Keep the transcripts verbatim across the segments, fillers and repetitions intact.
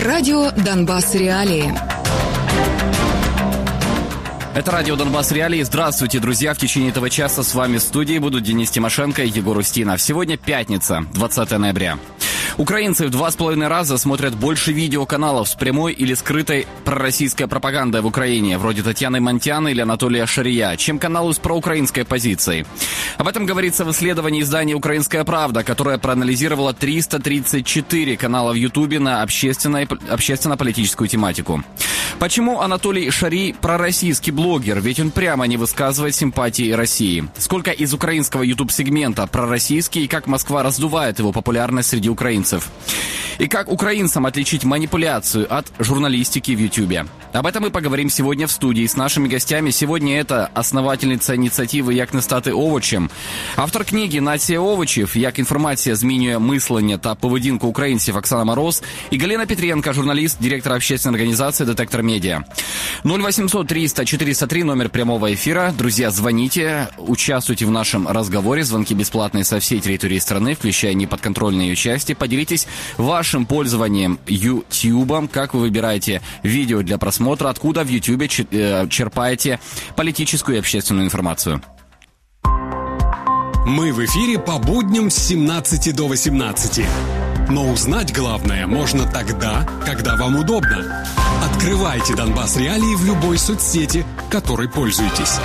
Радио «Донбасс Реалии». Это радио «Донбасс Реалии». Здравствуйте, друзья. В течение этого часа с вами в студии будут Денис Тимошенко и Егор Устинов. Сегодня пятница, двадцатое ноября. Украинцы в два с половиной раза смотрят больше видеоканалов с прямой или скрытой пророссийской пропагандой в Украине, вроде Татьяны Монтяны или Анатолия Шария, чем каналы с проукраинской позицией. Об этом говорится в исследовании издания «Украинская правда», которое проанализировало триста тридцать четыре канала в Ютубе на общественно-политическую тематику. Почему Анатолий Шарий пророссийский блогер? Ведь он прямо не высказывает симпатии России. Сколько из украинского ютуб-сегмента пророссийский и как Москва раздувает его популярность среди украинцев? И как украинцам отличить манипуляцию от журналистики в Ютубе? Об этом мы поговорим сегодня в студии с нашими гостями. Сегодня это основательниця ініціативи «Як не стати овочем», автор книги «Нація овочів. Як інформація змінює мислення та поведінку українців» Оксана Мороз и Галина Петренко, журналист, директор общественной организации «Детектор Медиа». ноль восемьсот триста четыреста три, номер прямого эфира. Друзья, звоните, участвуйте в нашем разговоре. Звонки бесплатные со всей территории страны, включая неподконтрольные ее части. Поделитесь вашим пользованием Ютубом, как вы выбираете видео для просмотра, откуда в Ютубе черпаете политическую и общественную информацию. Мы в эфире по будням с семнадцати до восемнадцати. Но узнать главное можно тогда, когда вам удобно. Открывайте «Донбасс Реалии» в любой соцсети, которой пользуетесь.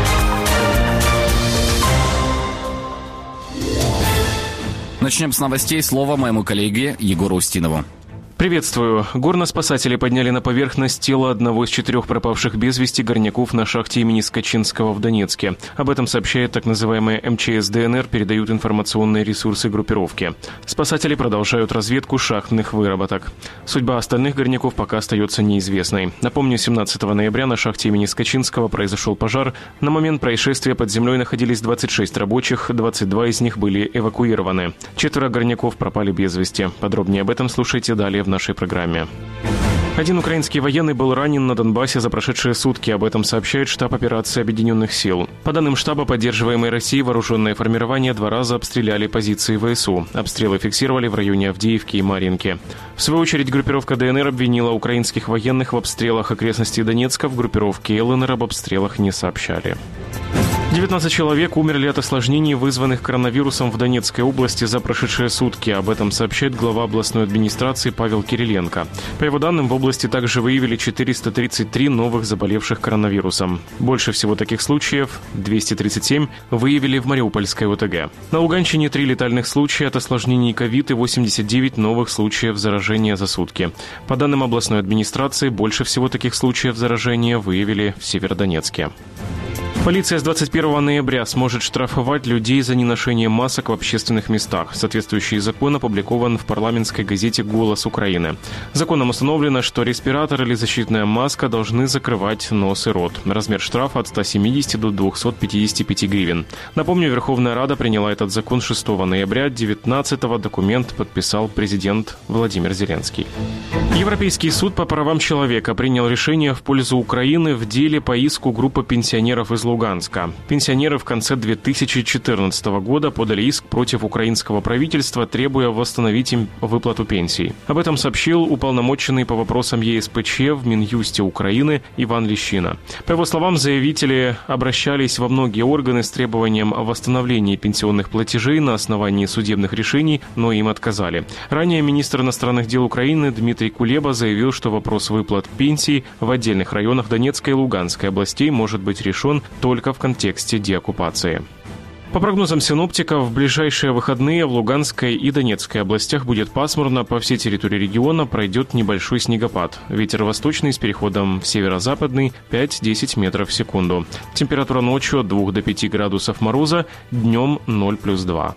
Начнем с новостей. Слово моему коллеге Егору Устинову. Приветствую. Горноспасатели подняли на поверхность тело одного из четырех пропавших без вести горняков на шахте имени Скачинского в Донецке. Об этом сообщает так называемая эм че эс дэ эн эр, передают информационные ресурсы группировки. Спасатели продолжают разведку шахтных выработок. Судьба остальных горняков пока остается неизвестной. Напомню, семнадцатого ноября на шахте имени Скачинского произошел пожар. На момент происшествия под землей находились двадцать шесть рабочих, двадцать два из них были эвакуированы. Четверо горняков пропали без вести. Подробнее об этом слушайте далее в нашей программе. Один украинский военный был ранен на Донбассе за прошедшие сутки. Об этом сообщает штаб операции Объединенных сил. По данным штаба, поддерживаемой Россией вооруженные формирования два раза обстреляли позиции вэ эс у. Обстрелы фиксировали в районе Авдеевки и Марьинки. В свою очередь, группировка дэ эн эр обвинила украинских военных в обстрелах окрестностей Донецка. В группировке эл эн эр об обстрелах не сообщали. девятнадцать человек умерли от осложнений, вызванных коронавирусом в Донецкой области за прошедшие сутки. Об этом сообщает глава областной администрации Павел Кириленко. По его данным, в области также выявили четыреста тридцать три новых заболевших коронавирусом. Больше всего таких случаев, двести тридцать семь, выявили в Мариупольской о тэ гэ. На Луганщине три летальных случая от осложнений ковид и восемьдесят девять новых случаев заражения за сутки. По данным областной администрации, больше всего таких случаев заражения выявили в Северодонецке. Полиция с двадцать первого ноября сможет штрафовать людей за неношение масок в общественных местах. Соответствующий закон опубликован в парламентской газете «Голос Украины». Законом установлено, что респиратор или защитная маска должны закрывать нос и рот. Размер штрафа от ста семидесяти до двухсот пятидесяти пяти гривен. Напомню, Верховная Рада приняла этот закон шестого ноября. девятнадцатого документ подписал президент Владимир Зеленский. Европейский суд по правам человека принял решение в пользу Украины в деле по иску группы пенсионеров из Луганска. Пенсионеры в конце две тысячи четырнадцатого года подали иск против украинского правительства, требуя восстановить им выплату пенсий. Об этом сообщил уполномоченный по вопросам е эс пэ че в Минюсте Украины Иван Лещина. По его словам, заявители обращались во многие органы с требованием восстановления пенсионных платежей на основании судебных решений, но им отказали. Ранее министр иностранных дел Украины Дмитрий Кулеба заявил, что вопрос выплат пенсий в отдельных районах Донецкой и Луганской областей может быть решен только в контексте деоккупации. По прогнозам синоптиков, в ближайшие выходные в Луганской и Донецкой областях будет пасмурно. По всей территории региона пройдет небольшой снегопад. Ветер восточный с переходом в северо-западный пять-десять метров в секунду. Температура ночью от двух до пяти градусов мороза, днем ноль плюс два.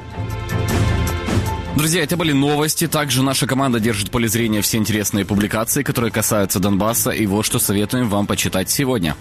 Друзья, это были новости. Также наша команда держит в поле зрения все интересные публикации, которые касаются Донбасса. И вот что советуем вам почитать сегодня.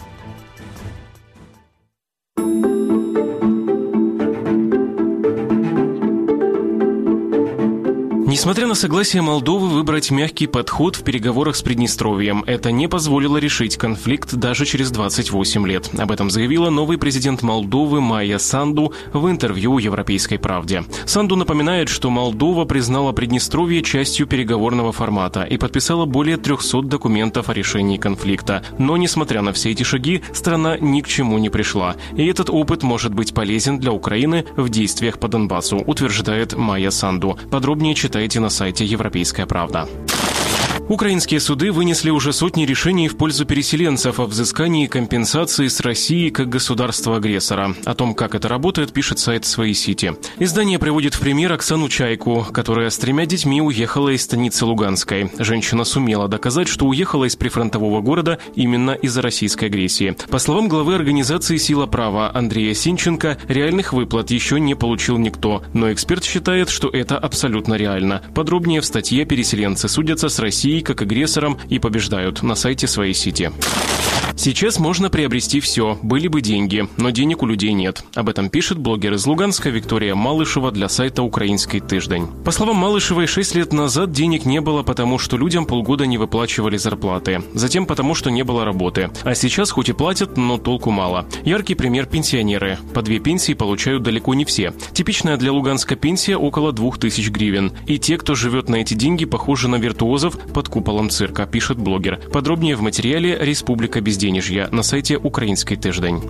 Несмотря на согласие Молдовы выбрать мягкий подход в переговорах с Приднестровьем, это не позволило решить конфликт даже через двадцать восемь лет. Об этом заявила новый президент Молдовы Майя Санду в интервью «Европейской правде». Санду напоминает, что Молдова признала Приднестровье частью переговорного формата и подписала более трехсот документов о решении конфликта. Но, несмотря на все эти шаги, страна ни к чему не пришла. И этот опыт может быть полезен для Украины в действиях по Донбассу, утверждает Майя Санду. Подробнее читайте на сайте «Европейская правда». Украинские суды вынесли уже сотни решений в пользу переселенцев о взыскании компенсации с России как государства-агрессора. О том, как это работает, пишет сайт «Свои сити». Издание приводит в пример Оксану Чайку, которая с тремя детьми уехала из станицы Луганской. Женщина сумела доказать, что уехала из прифронтового города именно из-за российской агрессии. По словам главы организации «Сила права» Андрея Синченко, реальных выплат еще не получил никто, но эксперт считает, что это абсолютно реально. Подробнее в статье «Переселенцы судятся с Россией как агрессором и побеждают» на сайте «Свои сити». Сейчас можно приобрести все, были бы деньги, но денег у людей нет. Об этом пишет блогер из Луганска Виктория Малышева для сайта «Украинский тыждень». По словам Малышевой, шесть лет назад денег не было, потому что людям полгода не выплачивали зарплаты. Затем потому, что не было работы. А сейчас хоть и платят, но толку мало. Яркий пример – пенсионеры. По две пенсии получают далеко не все. Типичная для Луганска пенсия около двух тысяч гривен. И те, кто живет на эти деньги, похожи на виртуозов под куполом цирка, пишет блогер. Подробнее в материале «Республика безденежья» на сайте «Украинский тыждень».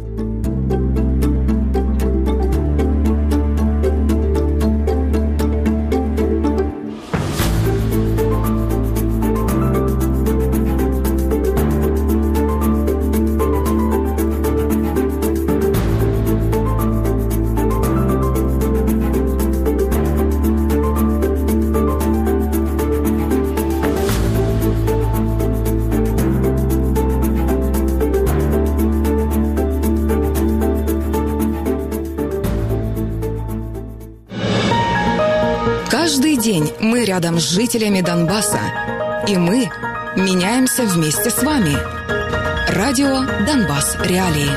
Каждый день мы рядом с жителями Донбасса, и мы меняемся вместе с вами. Радио «Донбасс. Реалии».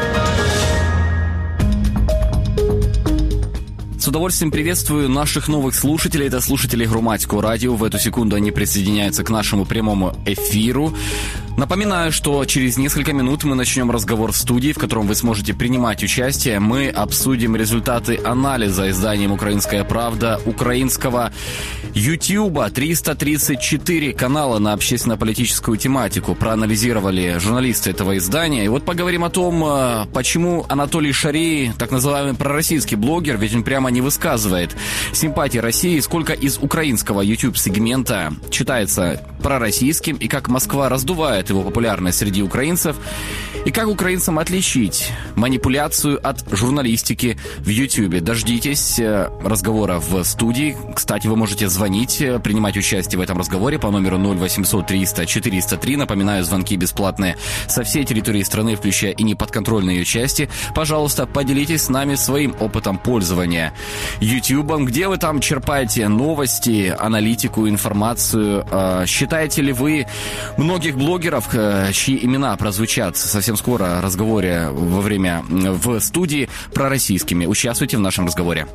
С удовольствием приветствую наших новых слушателей. Это слушатели Громадского радио. В эту секунду они присоединяются к нашему прямому эфиру. Напоминаю, что через несколько минут мы начнем разговор в студии, в котором вы сможете принимать участие. Мы обсудим результаты анализа изданием «Украинская правда» украинского Ютьюба. триста тридцать четыре канала на общественно-политическую тематику проанализировали журналисты этого издания. И вот поговорим о том, почему Анатолий Шарий, так называемый пророссийский блогер, ведь он прямо не высказывает симпатии России, сколько из украинского YouTube-сегмента читается пророссийским, и как Москва раздувает его популярность среди украинцев, и как украинцам отличить манипуляцию от журналистики в YouTube. Дождитесь разговора в студии. Кстати, вы можете звонить, принимать участие в этом разговоре по номеру ноль восемьсот триста четыреста три. Напоминаю, звонки бесплатные со всей территории страны, включая и неподконтрольные ее части. Пожалуйста, поделитесь с нами своим опытом пользования YouTube. Где вы там черпаете новости, аналитику, информацию? Считаете ли вы многих блогеров, чьи имена прозвучат совсем скоро в разговоре во время в студии, пророссийскими? Участвуйте в нашем разговоре.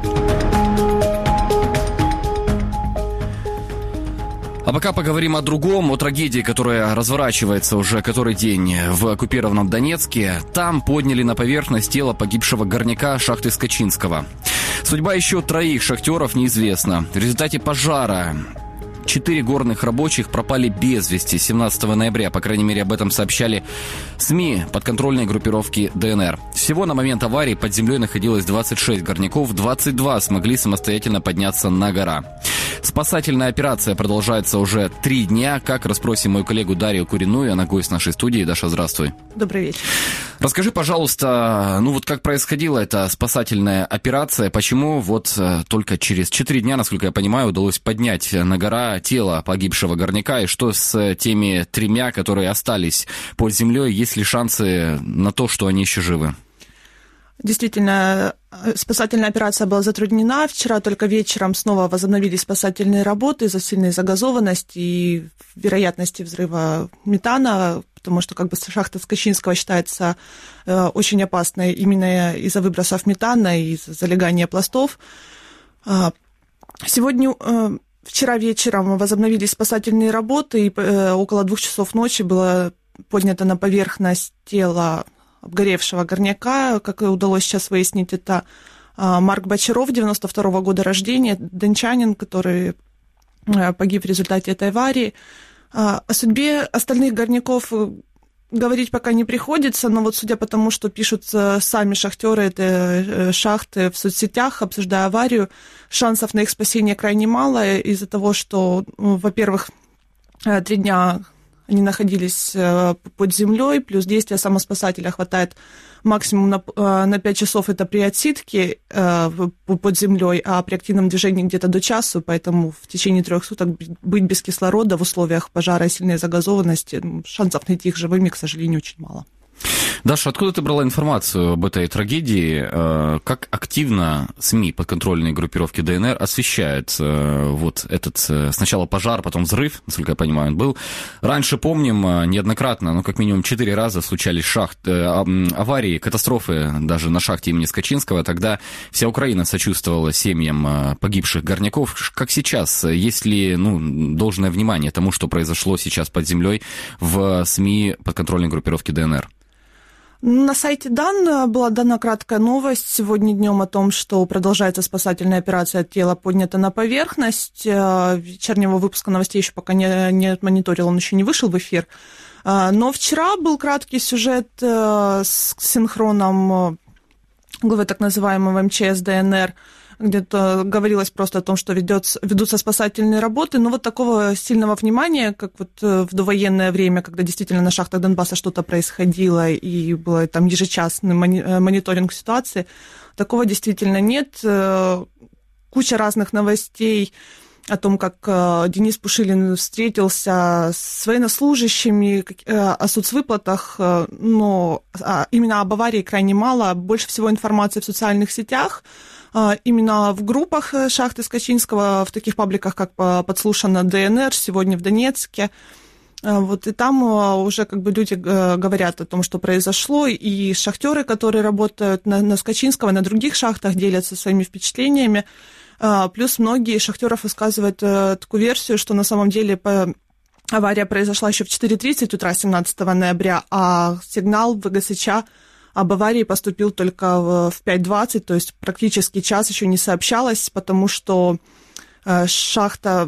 А пока поговорим о другом, о трагедии, которая разворачивается уже который день в оккупированном Донецке. Там подняли на поверхность тело погибшего горняка шахты Скачинского. Судьба еще троих шахтеров неизвестна. В результате пожара четыре горных рабочих пропали без вести семнадцатого ноября. По крайней мере, об этом сообщали СМИ подконтрольной группировки ДНР. Всего на момент аварии под землей находилось двадцать шесть горняков, двадцать два смогли самостоятельно подняться на гора. Спасательная операция продолжается уже три дня. Как, расспросим мою коллегу Дарью Куриную, она гость нашей студии. Даша, здравствуй. Добрый вечер. Расскажи, пожалуйста, ну вот как происходила эта спасательная операция, почему вот только через четыре дня, насколько я понимаю, удалось поднять на гора тело погибшего горняка, и что с теми тремя, которые остались под землей, есть ли шансы на то, что они еще живы? Действительно, спасательная операция была затруднена. Вчера только вечером снова возобновились спасательные работы из-за сильной загазованности и вероятности взрыва метана, потому что как бы шахта Скачинского считается э, очень опасной именно из-за выбросов метана и из-за залегания пластов. Сегодня э, вчера вечером возобновились спасательные работы, и около двух часов ночи было поднято на поверхность тело обгоревшего горняка. Как удалось сейчас выяснить, это Марк Бочаров, девяносто второго года рождения, дончанин, который погиб в результате этой аварии. О судьбе остальных горняков говорить пока не приходится, но вот судя по тому, что пишут сами шахтеры этой шахты в соцсетях, обсуждая аварию, шансов на их спасение крайне мало из-за того, что, ну, во-первых, три дня они находились под землей, плюс действия самоспасателя хватает максимум на, на пять часов, это при отсидке под землей, а при активном движении где-то до часу, поэтому в течение трех суток быть без кислорода в условиях пожара и сильной загазованности, шансов найти их живыми, к сожалению, очень мало. Даша, откуда ты брала информацию об этой трагедии? Как активно СМИ подконтрольной группировки ДНР освещают вот этот сначала пожар, потом взрыв, насколько я понимаю, он был. Раньше, помним, неоднократно, ну, как минимум четыре раза случались шахт, аварии, катастрофы даже на шахте имени Скачинского. Тогда вся Украина сочувствовала семьям погибших горняков. Как сейчас? Есть ли, ну, должное внимание тому, что произошло сейчас под землей в СМИ подконтрольной группировки ДНР? На сайте дан была дана краткая новость сегодня днем о том, что продолжается спасательная операция, тело поднято на поверхность. Вечернего выпуска новостей еще пока не, не мониторил, он еще не вышел в эфир. Но вчера был краткий сюжет с синхроном главы так называемого эм че эс ДНР, где-то говорилось просто о том, что ведется, ведутся спасательные работы, но вот такого сильного внимания, как вот в довоенное время, когда действительно на шахтах Донбасса что-то происходило и был там ежечасный мониторинг ситуации, такого действительно нет. Куча разных новостей о том, как Денис Пушилин встретился с военнослужащими, о соцвыплатах, но именно об аварии крайне мало. Больше всего информации в социальных сетях, именно в группах шахты Скачинского, в таких пабликах, как «Подслушано ДНР», «Сегодня в Донецке». Вот, и там уже как бы люди говорят о том, что произошло, и шахтеры, которые работают на, на Скачинского, на других шахтах, делятся своими впечатлениями. Плюс многие шахтеров высказывают такую версию, что на самом деле авария произошла еще в четыре тридцать утра семнадцатого ноября, а сигнал в вэ гэ эс че об аварии поступил только в пять двадцать, то есть практически час еще не сообщалось, потому что шахта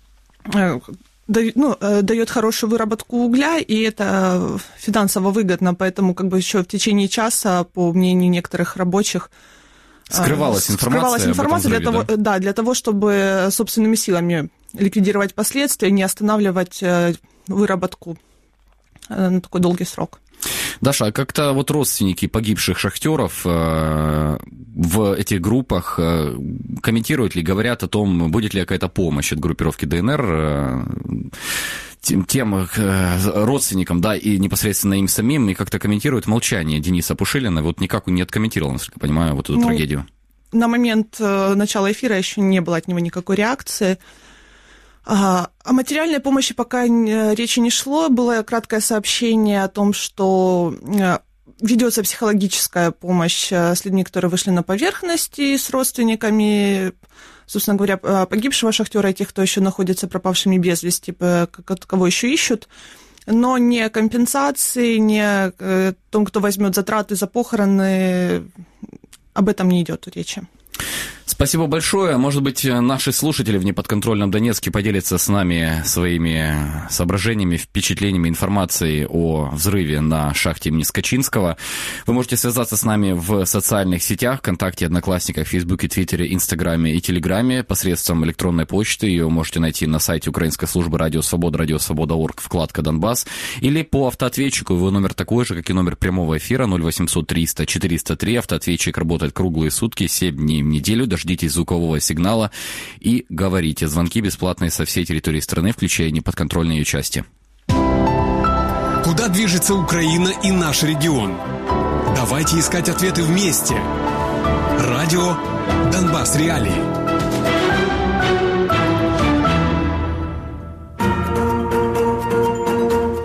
ну, дает хорошую выработку угля, и это финансово выгодно, поэтому как бы еще в течение часа, по мнению некоторых рабочих, Скрывалась информация, скрывалась информация взрыве, для того, да? да, для того, чтобы собственными силами ликвидировать последствия, не останавливать выработку на такой долгий срок. Даша, а как-то вот родственники погибших шахтеров э, в этих группах э, комментируют ли, говорят о том, будет ли какая-то помощь от группировки ДНР э, тем, тем э, родственникам, да, и непосредственно им самим, и как-то комментируют молчание Дениса Пушилина, вот никак он не откомментировал, насколько я понимаю, вот эту ну, трагедию. На момент э, начала эфира еще не было от него никакой реакции. О материальной помощи пока речи не шло. Было краткое сообщение о том, что ведется психологическая помощь с людьми, которые вышли на поверхность, и с родственниками, собственно говоря, погибшего шахтера и тех, кто еще находится пропавшими без вести, кого еще ищут. Но не компенсации, не том, кто возьмет затраты за похороны, об этом не идет речи. Спасибо большое. Может быть, наши слушатели в неподконтрольном Донецке поделятся с нами своими соображениями, впечатлениями, информацией о взрыве на шахте имени Скачинского. Вы можете связаться с нами в социальных сетях, ВКонтакте, Одноклассниках, Фейсбуке, Твиттере, Инстаграме и Телеграме посредством электронной почты. Ее можете найти на сайте Украинской службы Радио Свобода, радио свобода точка орг, вкладка «Донбасс». Или по автоответчику. Его номер такой же, как и номер прямого эфира, ноль восемьсот триста четыреста три. Автоответчик работает круглые сутки, семь дней в неделю. Дождитесь звукового сигнала и говорите. Звонки бесплатные со всей территории страны, включая неподконтрольные ее части. Куда движется Украина и наш регион? Давайте искать ответы вместе. Радио «Донбасс Реалии».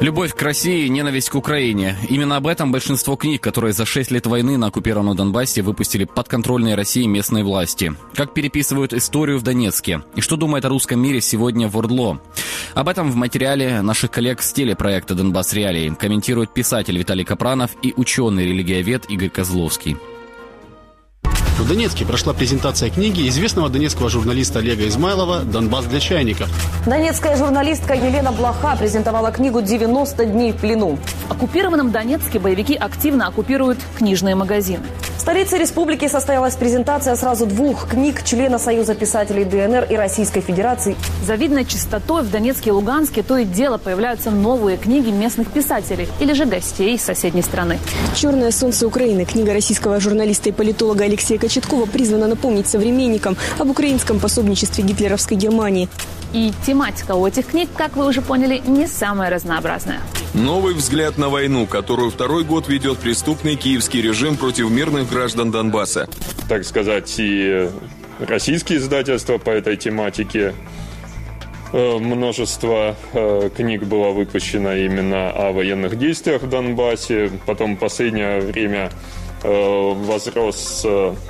Любовь к России, ненависть к Украине. Именно об этом большинство книг, которые за шесть лет войны на оккупированном Донбассе выпустили подконтрольные России местные власти. Как переписывают историю в Донецке. И что думает о русском мире сегодня ВОРДЛО. Об этом в материале наших коллег с телепроекта «Донбасс Реалии» комментируют писатель Виталий Капранов и ученый-религиовед Игорь Козловский. В Донецке прошла презентация книги известного донецкого журналиста Олега Измайлова «Донбасс для чайников». Донецкая журналистка Елена Блоха презентовала книгу «девяносто дней в плену». В оккупированном Донецке боевики активно оккупируют книжные магазины. В столице республики состоялась презентация сразу двух книг члена Союза писателей ДНР и Российской Федерации. Завидной частотой в Донецке и Луганске то и дело появляются новые книги местных писателей или же гостей из соседней страны. «Черное солнце Украины» – книга российского журналиста и политолога Алексея Кочеткова призвана напомнить современникам об украинском пособничестве гитлеровской Германии. И тематика у этих книг, как вы уже поняли, не самая разнообразная. Новый взгляд на войну, которую второй год ведет преступный киевский режим против мирных граждан Донбасса. Так сказать, и российские издательства по этой тематике. Множество книг было выпущено именно о военных действиях в Донбассе. Потом в последнее время возрос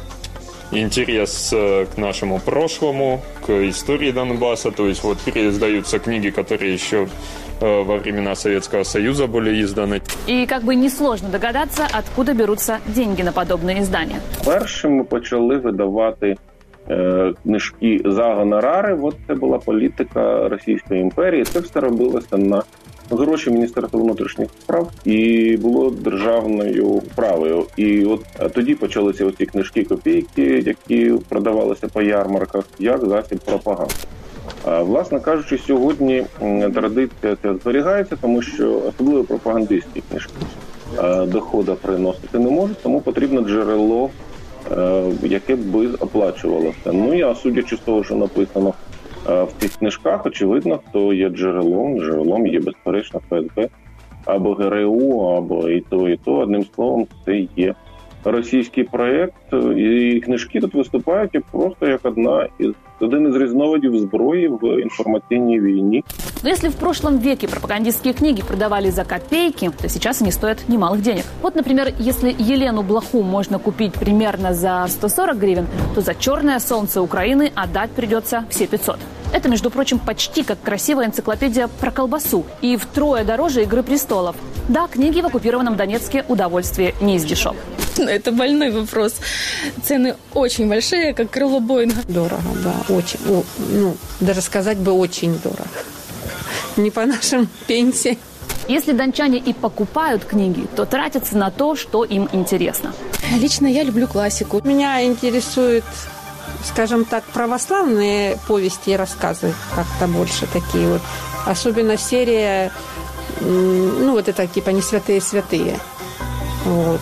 интерес к нашему прошлому, к истории Донбасса. То есть вот переиздаются книги, которые еще во времена Советского Союза были изданы. И как бы несложно догадаться, откуда берутся деньги на подобные издания. Першими почали видавати е, книжки за гонорари. От це була політика Російської імперії. Це все робилося на гроші Міністерства внутрішніх справ і було державною вправою. І от тоді почалися оці книжки-копійки, які продавалися по ярмарках, як засіб пропаганди. Власне кажучи, сьогодні традиція ця зберігається, тому що особливо пропагандистські книжки доходу приносити не можуть, тому потрібно джерело, яке б оплачувалося. Ну, я, судячи з того, що написано в цих книжках, очевидно, хто є джерелом. Джерелом є, безперечно, ФСБ, або ГРУ, або і то, і то. Одним словом, це є російський проєкт, і книжки тут виступають просто як одна із один из різновидів зброї в информационной войне. Но если в прошлом веке пропагандистские книги продавали за копейки, то сейчас они стоят немалых денег. Вот, например, если Елену Блоху можно купить примерно за сто сорок гривен, то за «Черное солнце Украины» отдать придется все пятьсот. Это, между прочим, почти как красивая энциклопедия про колбасу. И втрое дороже «Игры престолов». Да, книги в оккупированном Донецке удовольствие не из дешевых. Это больной вопрос. Цены очень большие, как крыло Боинга. Дорого, да, очень. Ну, даже сказать бы очень дорого. Не по нашим пенсиям. Если дончане и покупают книги, то тратятся на то, что им интересно. Лично я люблю классику. Меня интересует, скажем так, православные повести и рассказы как-то больше такие вот. Особенно серия, ну, вот это типа «Не святые святые». Вот.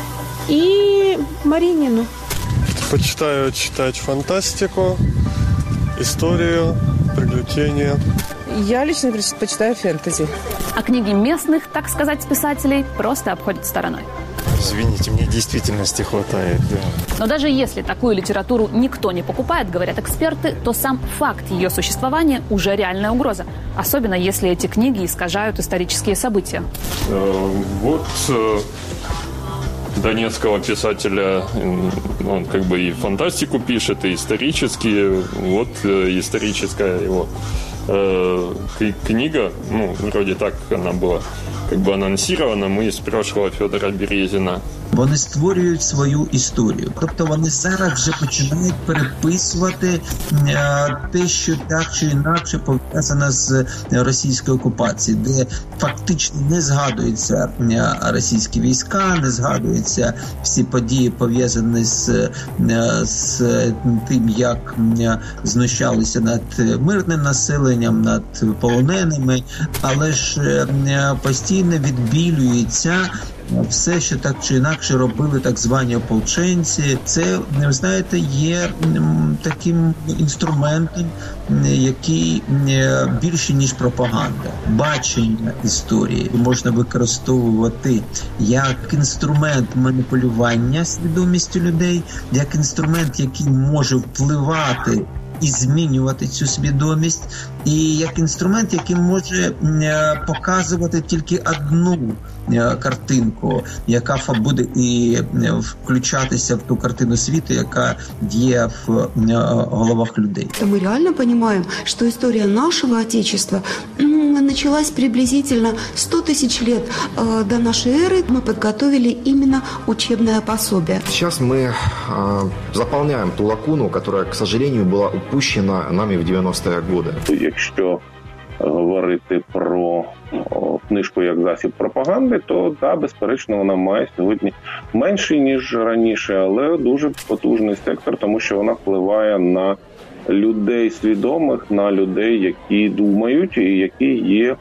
И Маринину. Почитаю читать фантастику, историю, приключения. Я лично предпочитаю фэнтези. А книги местных, так сказать, писателей просто обходят стороной. Извините, мне действительности хватает, да. Но даже если такую литературу никто не покупает, говорят эксперты, то сам факт ее существования уже реальная угроза. Особенно если эти книги искажают исторические события. Вот донецкого писателя, он как бы и фантастику пишет, и исторические. Вот историческая его э, книга, ну, вроде так она была как бы анонсирована, мы из прошлого Федора Березина. Вони створюють свою історію. Тобто вони зараз вже починають переписувати те, що так чи інакше пов'язане з російською окупацією, де фактично не згадуються російські війська, не згадуються всі події, пов'язані з, з тим, як знущалися над мирним населенням, над полоненими, але ж постійно відбілюється все, що так чи інакше робили так звані ополченці. Це, ви знаєте, є таким інструментом, який більше, ніж пропаганда. Бачення історії можна використовувати як інструмент маніпулювання свідомістю людей, як інструмент, який може впливати і змінювати цю свідомість, і як інструмент, який може показувати тільки одну картинку, яка буде і включатися в ту картину світу, яка є в головах людей. Мы реально понимаем, что история нашего Отечества началась приблизительно сто тысяч лет до нашей эры. Мы подготовили именно учебное пособие. Сейчас мы э, заполняем ту лакуну, которая, к сожалению, была упущена нами в девяностые годы. Якщо говорити про книжку як засіб пропаганди, то, да, безперечно, вона має сьогодні менший, ніж раніше, але дуже потужний сектор, тому що вона впливає на людей свідомих, на людей, які думають і які є,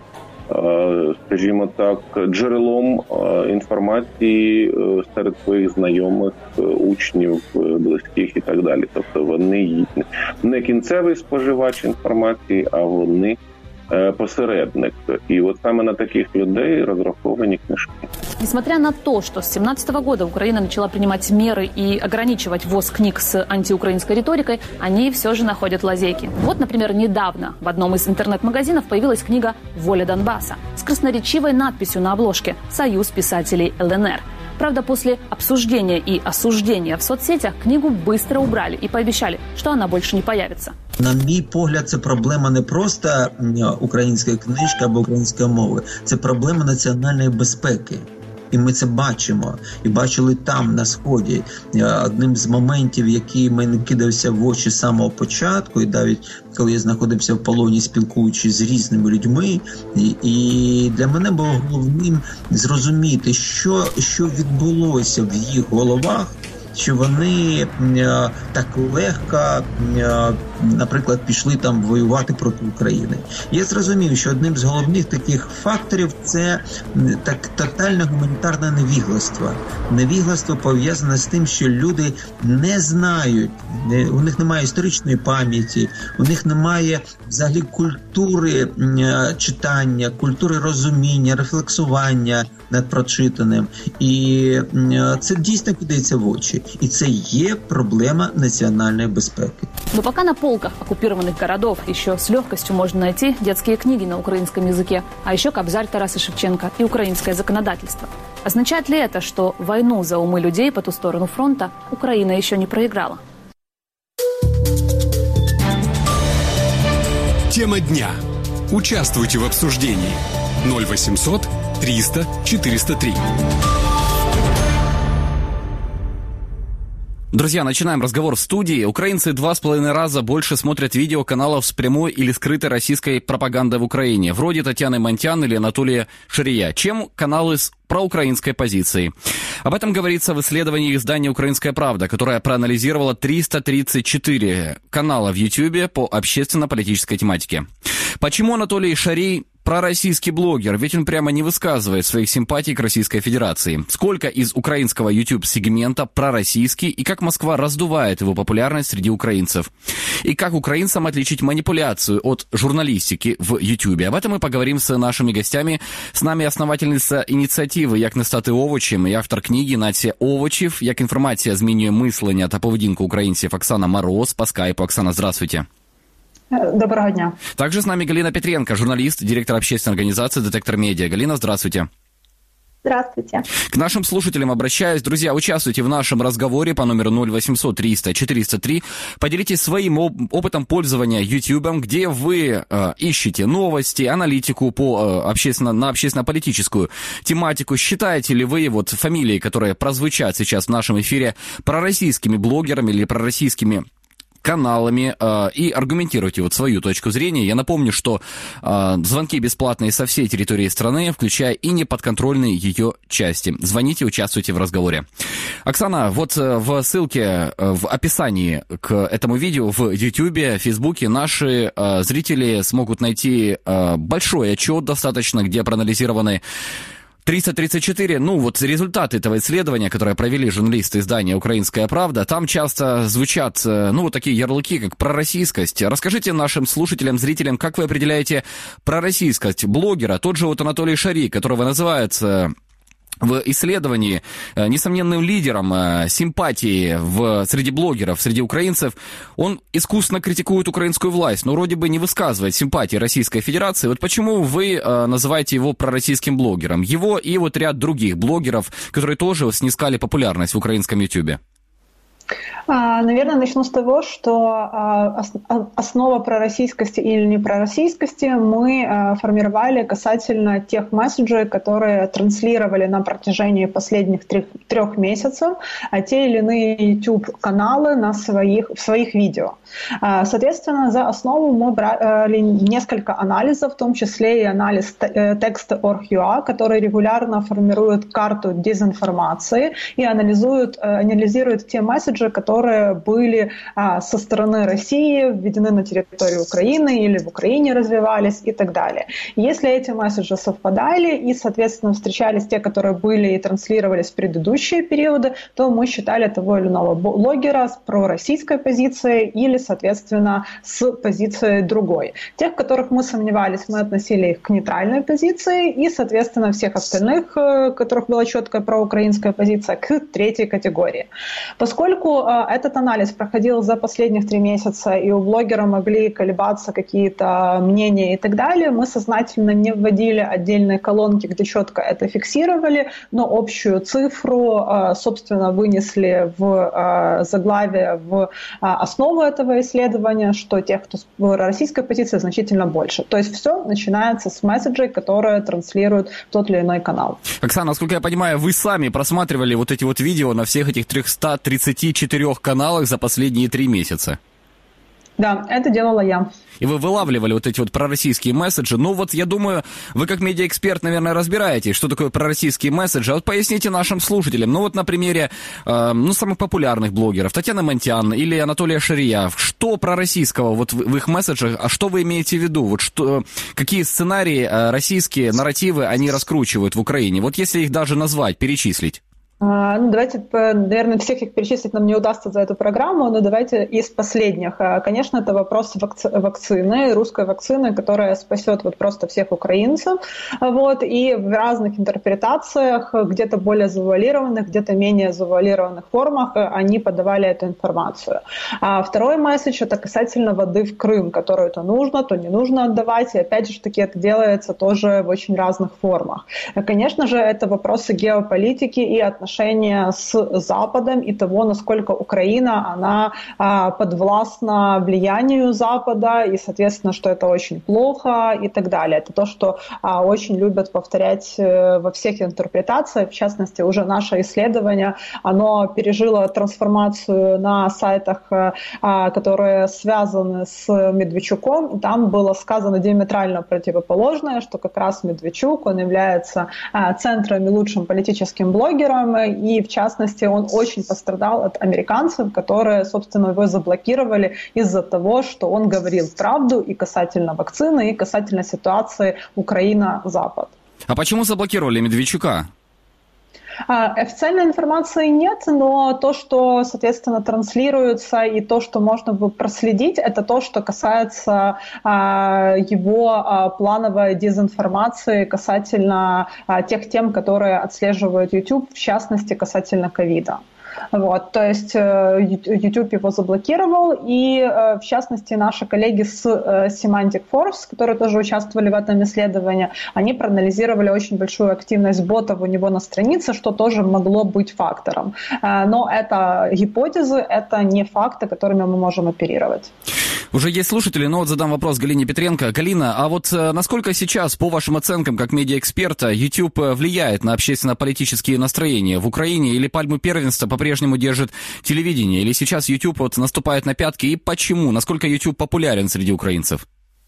скажімо так, джерелом інформації серед своїх знайомих, учнів, близьких і так далі. Тобто вони не кінцевий споживач інформації, а вони посередник. И вот саме на таких людей разраховані книжки. Несмотря на то, что с семнадцатого года Украина начала принимать меры и ограничивать ввоз книг с антиукраинской риторикой, они все же находят лазейки. Вот, например, недавно в одном из интернет-магазинов появилась книга «Воля Донбасса» с красноречивой надписью на обложке «Союз писателей ЛНР». Правда, после обсуждения и осуждения в соцсетях книгу быстро убрали и пообещали, что она больше не появится. На мій погляд, це проблема не просто української книжки або української мови, це проблема національної безпеки. І ми це бачимо. І бачили там, на Сході. Одним з моментів, який мені кидався в очі з самого початку, і навіть коли я знаходився в полоні, спілкуючись з різними людьми, і, і для мене було головним зрозуміти, що, що відбулося в їх головах, що вони е, так легко, е, наприклад, пішли там воювати проти України. Я зрозумів, що одним з головних таких факторів це так тотальне гуманітарне невігластво. Невігластво пов'язане з тим, що люди не знають, не, у них немає історичної пам'яті, у них немає взагалі культури е, читання, культури розуміння, рефлексування над прочитаним. І е, це дійсно кидається в очі. И это є проблема национальной безопасности. Но пока на полках оккупированных городов еще с легкостью можно найти детские книги на украинском языке, а еще Кобзарь Тараса Шевченко и украинское законодательство. Означает ли это, что войну за умы людей по ту сторону фронта Украина еще не проиграла? Тема дня. Участвуйте в обсуждении. ноль восемьсот триста четыреста три. Друзья, начинаем разговор в студии. Украинцы два с половиной раза больше смотрят видео каналов с прямой или скрытой российской пропагандой в Украине, вроде Татьяны Монтян или Анатолия Шария, чем каналы с проукраинской позицией. Об этом говорится в исследовании издания «Украинская правда», которое проанализировало триста тридцать четыре канала в Ютьюбе по общественно-политической тематике. Почему Анатолий Шарий пророссийский блогер, ведь он прямо не высказывает своих симпатий к Российской Федерации? Сколько из украинского YouTube-сегмента пророссийский и как Москва раздувает его популярность среди украинцев? И как украинцам отличить манипуляцию от журналистики в YouTube? Об этом мы поговорим с нашими гостями. С нами основательниця ініціативи «Як не стати овочем» і автор книги Настя Овочів «Як інформація змінює мислення та поведінку українців» Оксана Мороз по скайпу. Оксана, здравствуйте. Доброго дня. Также с нами Галина Петренко, журналист, директор общественной организации «Детектор Медиа». Галина, здравствуйте. Здравствуйте. К нашим слушателям обращаюсь. Друзья, участвуйте в нашем разговоре по номеру ноль восемьсот триста четыреста три. Поделитесь своим опытом пользования YouTube, где вы э, ищете новости, аналитику по, э, общественно, на общественно-политическую тематику. Считаете ли вы вот фамилии, которые прозвучат сейчас в нашем эфире, пророссийскими блогерами или пророссийскими каналами, э, и аргументируйте вот свою точку зрения. Я напомню, что э, звонки бесплатные со всей территории страны, включая и неподконтрольные ее части. Звоните, участвуйте в разговоре. Оксана, вот э, в ссылке э, в описании к этому видео в Ютьюбе, Фейсбуке наши э, зрители смогут найти э, большой отчет достаточно, где проанализированы триста тридцать четыре, ну вот результаты этого исследования, которое провели журналисты издания «Украинская правда», там часто звучат, ну вот такие ярлыки, как пророссийскость. Расскажите нашим слушателям, зрителям, как вы определяете пророссийскость блогера, тот же вот Анатолий Шарий, которого называют в исследовании несомненным лидером симпатии в, среди блогеров, среди украинцев. Он искусно критикует украинскую власть, но вроде бы не высказывает симпатии Российской Федерации. Вот почему вы называете его пророссийским блогером? Его и вот ряд других блогеров, которые тоже снискали популярность в украинском Ютубе. Наверное, начну с того, что основа пророссийскости или непророссийскости мы формировали касательно тех месседжей, которые транслировали на протяжении последних трех, трех месяцев те или иные YouTube-каналы на своих, в своих видео. Соответственно, за основу мы брали несколько анализов, в том числе и анализ текста точка орг точка ю а, который регулярно формирует карту дезинформации и анализует, анализирует те месседжи, которые были а, со стороны России введены на территорию Украины или в Украине развивались и так далее. Если эти месседжи совпадали и, соответственно, встречались те, которые были и транслировались в предыдущие периоды, то мы считали того или иного блогера с пророссийской позицией или, соответственно, с позицией другой. Тех, в которых мы сомневались, мы относили их к нейтральной позиции и, соответственно, всех остальных, у которых была четкая проукраинская позиция, к третьей категории. Поскольку этот анализ проходил за последних три месяца, и у блогера могли колебаться какие-то мнения и так далее, мы сознательно не вводили отдельные колонки, где четко это фиксировали, но общую цифру, собственно, вынесли в заглавие, в основу этого исследования, что тех, кто в российской позиции, значительно больше. То есть все начинается с месседжей, которые транслируют тот или иной канал. Оксана, насколько я понимаю, вы сами просматривали вот эти вот видео на всех этих триста тридцать четыре каналах за последние три месяца. Да, это делала я. И вы вылавливали вот эти вот пророссийские месседжи. Ну вот, я думаю, вы как медиаэксперт, наверное, разбираетесь, что такое пророссийские месседжи. А вот поясните нашим слушателям. Ну вот на примере э, ну, самых популярных блогеров, Татьяны Монтян или Анатолия Шария. Что пророссийского вот в, в их месседжах, а что вы имеете в виду? Вот что, какие сценарии э, российские, нарративы они раскручивают в Украине? Вот если их даже назвать, перечислить. Ну, давайте, наверное, всех их перечислить нам не удастся за эту программу, но давайте из последних. Конечно, это вопрос вакци- вакцины, русской вакцины, которая спасет вот просто всех украинцев. Вот, и в разных интерпретациях, где-то более завуалированных, где-то менее завуалированных формах они подавали эту информацию. А второй месседж – это касательно воды в Крым, которую то нужно, то не нужно отдавать. И опять же таки это делается тоже в очень разных формах. Конечно же, это вопросы геополитики и отношений отношения с Западом и того, насколько Украина, она а, подвластна влиянию Запада, и, соответственно, что это очень плохо и так далее. Это то, что а, очень любят повторять во всех интерпретациях. В частности, уже наше исследование, оно пережило трансформацию на сайтах, а, которые связаны с Медведчуком. И там было сказано диаметрально противоположное, что как раз Медведчук, он является а, центром и лучшим политическим блогером, и, в частности, он очень пострадал от американцев, которые, собственно, его заблокировали из-за того, что он говорил правду и касательно вакцины, и касательно ситуации Украина-Запад. А почему заблокировали Медведчука? Официальной информации нет, но то, что, соответственно, транслируется и то, что можно проследить, это то, что касается а, его а, плановой дезинформации касательно а, тех тем, которые отслеживает YouTube, в частности, касательно ковида. Вот, то есть YouTube его заблокировал, и в частности наши коллеги с Semantic Force, которые тоже участвовали в этом исследовании, они проанализировали очень большую активность ботов у него на странице, что тоже могло быть фактором. Но это гипотезы, это не факты, которыми мы можем оперировать. Уже есть слушатели, но вот задам вопрос Галине Петренко. Галина, а вот насколько сейчас, по вашим оценкам, как медиаэксперта, YouTube влияет на общественно-политические настроения в Украине, или пальму первенства по-прежнему держит телевидение, или сейчас YouTube вот наступает на пятки, и почему? Насколько YouTube популярен среди украинцев?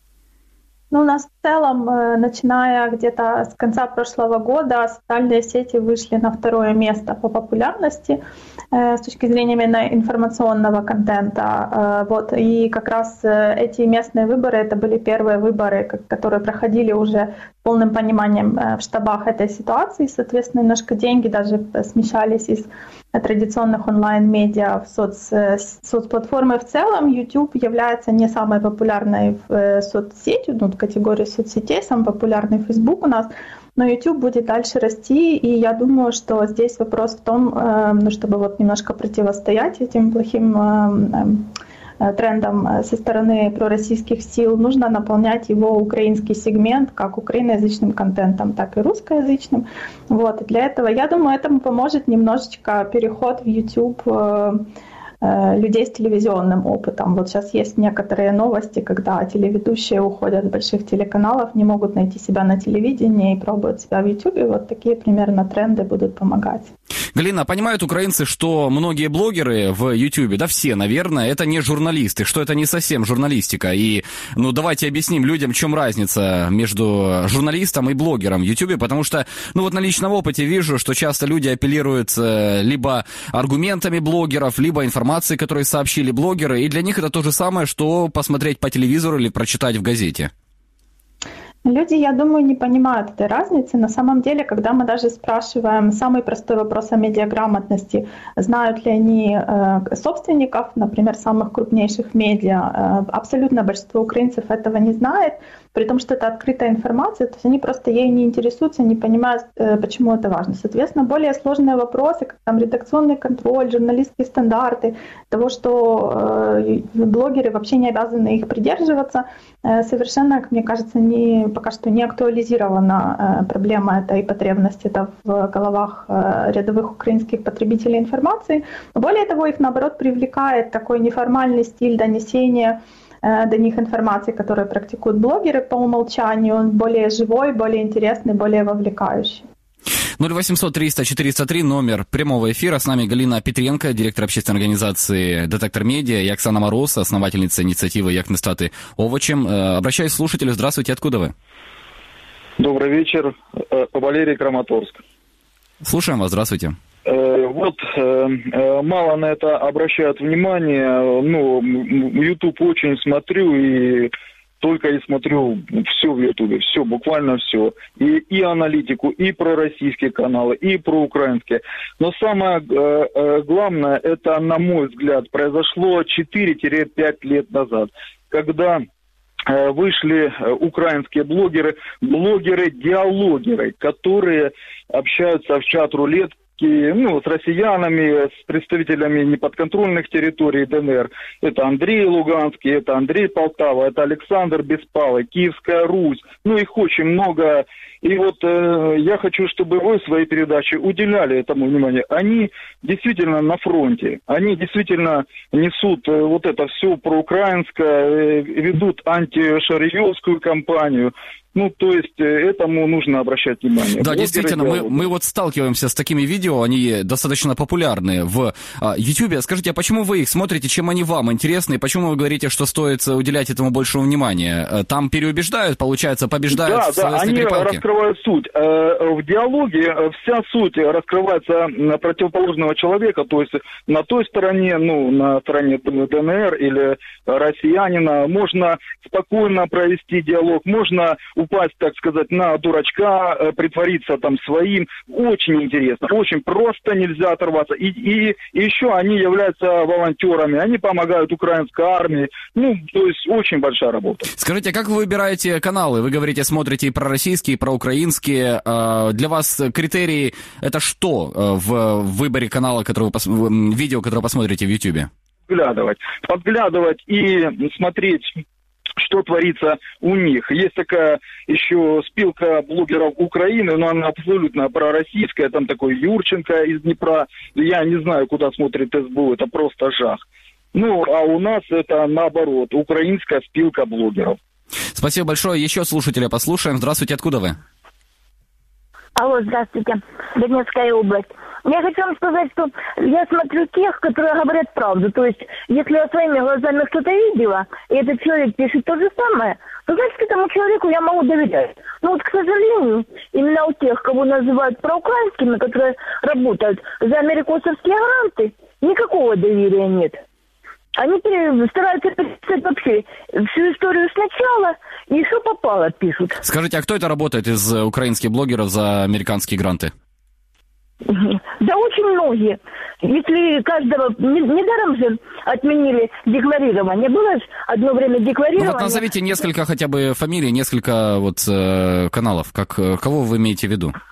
Ну, у нас в целом, начиная где-то с конца прошлого года, социальные сети вышли на второе место по популярности э, с точки зрения именно информационного контента. Э, вот. И как раз эти местные выборы, это были первые выборы, которые проходили уже с полным пониманием э, в штабах этой ситуации. Соответственно, немножко деньги даже смещались из традиционных онлайн-медиа в соц, соцплатформы в целом. YouTube является не самой популярной в соцсетью, ну, в категории соцсетей, самый популярный Facebook у нас. но YouTube будет дальше расти, и я думаю, что здесь вопрос в том, ну, чтобы вот немножко противостоять этим плохим трендам со стороны пророссийских сил, нужно наполнять его украинский сегмент как украиноязычным контентом, так и русскоязычным. Вот. И для этого, я думаю, этому поможет немножечко переход в YouTube людей с телевизионным опытом. Вот сейчас есть некоторые новости, когда телеведущие уходят с больших телеканалов, не могут найти себя на телевидении и пробуют себя в YouTube. Вот такие примерно тренды будут помогать. Галина, понимают украинцы, что многие блогеры в YouTube, да все, наверное, это не журналисты, что это не совсем журналистика. И, ну, давайте объясним людям, в чем разница между журналистом и блогером в YouTube, потому что, ну, вот на личном опыте вижу, что часто люди апеллируют либо аргументами блогеров, либо информацией, которую сообщили блогеры, и для них это то же самое, что посмотреть по телевизору или прочитать в газете. Люди, я думаю, не понимают этой разницы. На самом деле, когда мы даже спрашиваем самый простой вопрос о медиаграмотности, знают ли они э, собственников, например, самых крупнейших медиа, э, абсолютно большинство украинцев этого не знает, при том, что это открытая информация, то есть они просто ей не интересуются, не понимают, э, почему это важно. Соответственно, более сложные вопросы, как там редакционный контроль, журналистские стандарты, того, что э, блогеры вообще не обязаны их придерживаться, э, совершенно, как мне кажется, не пока что не актуализирована э, проблема этой и потребность это в головах э, рядовых украинских потребителей информации. Более того, их, наоборот, привлекает такой неформальный стиль донесения э, до них информации, которую практикуют блогеры по умолчанию. Он более живой, более интересный, более вовлекающий. ноль восемьсот триста четыреста три, номер прямого эфира. С нами Галина Петренко, директор общественной организации «Детектор Медиа», и Оксана Мороз, основательница инициативы «Як не стати овочем». Обращаюсь к слушателю. Здравствуйте, откуда вы? Добрый вечер. Валерий, Краматорск. Слушаем вас, здравствуйте. Вот, мало на это обращают внимание. Ну, YouTube очень смотрю и... Только и смотрю все в Ютубе, все, буквально все. И, и аналитику, и про российские каналы, и про украинские. Но самое э, главное, это, на мой взгляд, произошло четыре-пять лет назад, когда э, вышли украинские блогеры, блогеры-диалогеры, которые общаются в чат-рулет, ну, с россиянами, с представителями неподконтрольных территорий ДНР. Это Андрей Луганский, это Андрей Полтава, это Александр Беспалый, Киевская Русь. Ну, их очень много. И вот э, я хочу, чтобы вы в своей передаче уделяли этому внимание. Они действительно на фронте. Они действительно несут э, вот это все проукраинское, э, ведут антишариевскую кампанию. Ну, то есть этому нужно обращать внимание. Да, Блогеры действительно, мы, мы вот сталкиваемся с такими видео, они достаточно популярны в а, YouTube. Скажите, а почему вы их смотрите, чем они вам интересны, и почему вы говорите, что стоит уделять этому больше внимания? Там переубеждают, получается, побеждают да, в словесной да, они перепалке? Раскрывают суть. В диалоге вся суть раскрывается на противоположного человека, то есть на той стороне, ну, на стороне ДНР или россиянина, можно спокойно провести диалог, можно упасть, так сказать, на дурачка, притвориться там своим. Очень интересно, очень просто, нельзя оторваться. И, и, и еще они являются волонтерами, они помогают украинской армии. Ну, то есть очень большая работа. Скажите, а как вы выбираете каналы? Вы говорите, смотрите и пророссийские, и проукраинские. Для вас критерии это что в выборе канала, который вы пос... видео, которое вы посмотрите в YouTube? Подглядывать. Подглядывать и смотреть, что творится у них. Есть такая еще спилка блогеров Украины, но она абсолютно пророссийская. Там такой Юрченко из Днепра. Я не знаю, куда смотрит СБУ. Это просто жах. Ну, а у нас это наоборот. Украинская спилка блогеров. Спасибо большое. Еще слушателя послушаем. Здравствуйте, откуда вы? Алло, здравствуйте. Донецкая область. Я хочу вам сказать, что я смотрю тех, которые говорят правду. То есть, если я своими глазами что-то видела, и этот человек пишет то же самое, то, значит, этому человеку я могу доверять. Но вот, к сожалению, именно у тех, кого называют проукраинскими, которые работают за америкосовские гранты, никакого доверия нет. Они стараются писать вообще всю историю сначала, и что попало пишут. Скажите, а кто это работает из украинских блогеров за американские гранты? Да очень многие. Если каждого... Недаром же отменили декларирование. Было же одно время декларирование. Ну вот назовите несколько хотя бы фамилий, несколько вот э, каналов. Как, кого вы имеете в виду?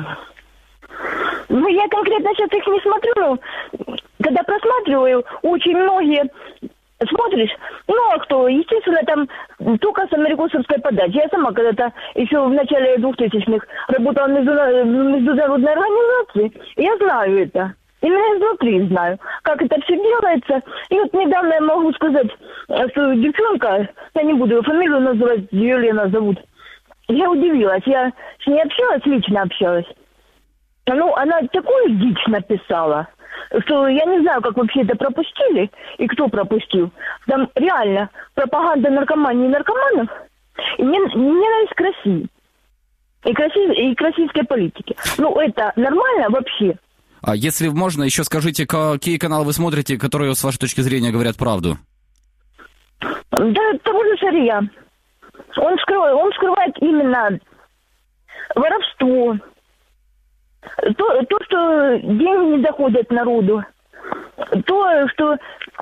Ну, я конкретно сейчас их не смотрю, но когда просматриваю, очень многие... Смотришь, ну а кто? Естественно, там только с америкосовской подачи. Я сама когда-то еще в начале двухтысячных работала в международной организации. Я знаю это. Именно изнутри знаю, как это все делается. И вот недавно я могу сказать, что девчонка, я не буду ее фамилию называть, ее Лена зовут. Я удивилась. Я с ней общалась, лично общалась. Ну, она такую дичь написала, что я не знаю, как вообще это пропустили и кто пропустил. Там реально пропаганда наркомании и наркоманов и ненависть к России и к, России, и к российской политике. Ну, это нормально вообще? А если можно, еще скажите, какие каналы вы смотрите, которые, с вашей точки зрения, говорят правду? Да, того же Шария. Он скрывает, он скрывает именно воровство. То, то, что деньги не доходят народу, то, что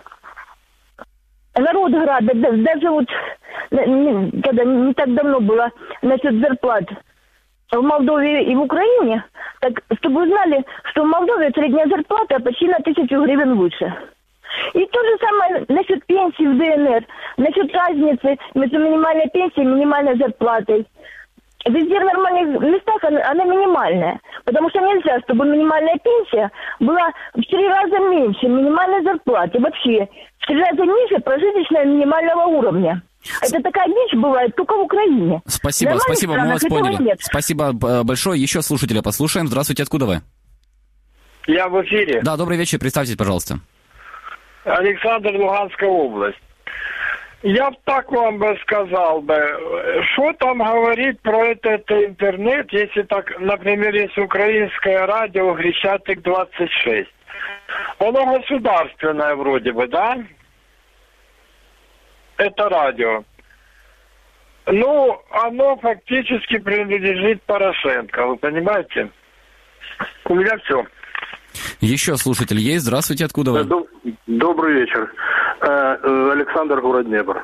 народ грабит, даже вот, когда не так давно было насчет зарплат в Молдове и в Украине, так, чтобы вы знали, что в Молдове средняя зарплата почти на тысячу гривен выше. И то же самое насчет пенсии в ДНР, насчет разницы между минимальной пенсией и минимальной зарплатой. Везде в нормальных местах она, она минимальная, потому что нельзя, чтобы минимальная пенсия была в три раза меньше минимальной зарплаты, вообще в три раза ниже прожиточного минимального уровня. Это такая дичь бывает только в Украине. Спасибо, в спасибо, мы вас поняли. Нет. Спасибо большое. Еще слушателя послушаем. Здравствуйте, откуда вы? Я в эфире. Да, добрый вечер, представьтесь, пожалуйста. Александр, Луганская область. Я бы так вам бы сказал бы, что там говорить про этот интернет, если так, например, есть украинское радио Грещатик двадцать шесть. Оно государственное вроде бы, да? Это радио. Ну, оно фактически принадлежит Порошенко, вы понимаете? У меня все. Еще слушатель есть. Здравствуйте, откуда вы? Добрый вечер. Александр, город Днепр.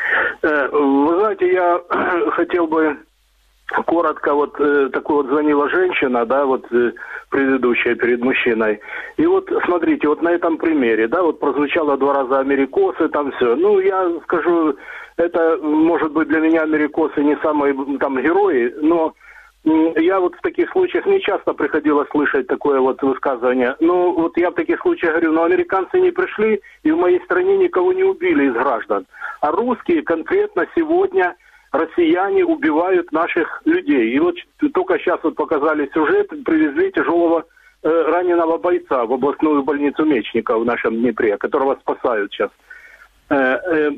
Вы знаете, я хотел бы коротко, вот такой вот звонила женщина, да, вот предыдущая перед мужчиной. И вот смотрите, вот на этом примере, да, вот прозвучало два раза америкосы, там все. Ну, я скажу, это, может быть, для меня америкосы не самые там герои, но я вот в таких случаях не часто приходилось слышать такое вот высказывание. Ну, вот я в таких случаях говорю, ну, американцы не пришли и в моей стране никого не убили из граждан. А русские конкретно сегодня, россияне, убивают наших людей. И вот только сейчас вот показали сюжет, привезли тяжелого э, раненого бойца в областную больницу Мечника в нашем Днепре, которого спасают сейчас э, э,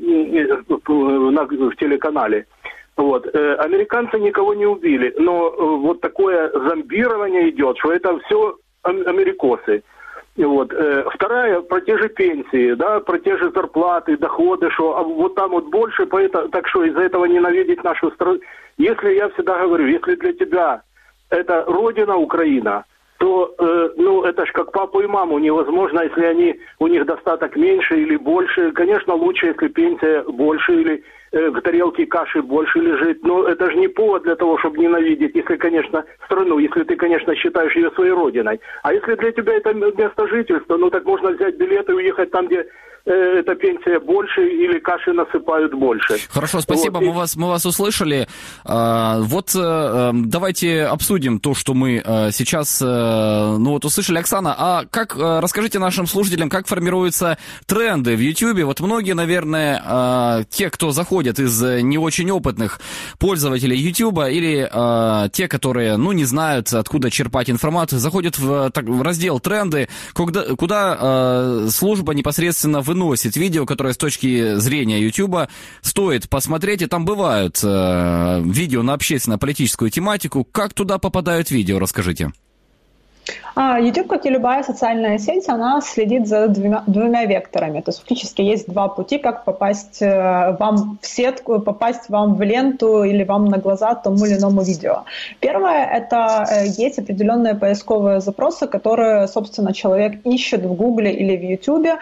э, на, в телеканале. Вот. Э, американцы никого не убили, но э, вот такое зомбирование идет, что это все америкосы. Вот. Э, вторая, про те же пенсии, да, про те же зарплаты, доходы, что а вот там вот больше, поэтому, так что из-за этого ненавидеть нашу страну. Если, я всегда говорю, если для тебя это родина Украина, то, э, ну, это ж как папу и маму невозможно, если они, у них достаток меньше или больше. Конечно, лучше, если пенсия больше или э, в тарелке каши больше лежит. Но это же не повод для того, чтобы ненавидеть, если, конечно, страну, если ты, конечно, считаешь ее своей родиной. А если для тебя это место жительства, ну, так можно взять билет и уехать там, где э, эта пенсия больше или каши насыпают больше. Хорошо, спасибо, вот. мы, вас, мы вас услышали. А, вот а, давайте обсудим то, что мы а, сейчас... А, ну вот услышали. Оксана, а как, расскажите нашим слушателям, как формируются тренды в Ютьюбе? Вот многие, наверное, те, кто заходят из не очень опытных пользователей Ютьюба, или те, которые, ну, не знают, откуда черпать информацию, заходят в, так, в раздел «Тренды», куда, куда служба непосредственно выносит видео, которое с точки зрения Ютьюба стоит посмотреть, и там бывают видео на общественно-политическую тематику. Как туда попадают видео, расскажите. YouTube, как и любая социальная сеть, она следит за двумя, двумя векторами. То есть фактически есть два пути, как попасть вам в сетку, попасть вам в ленту или вам на глаза тому или иному видео. Первое – это есть определенные поисковые запросы, которые, собственно, человек ищет в Гугле или в Ютубе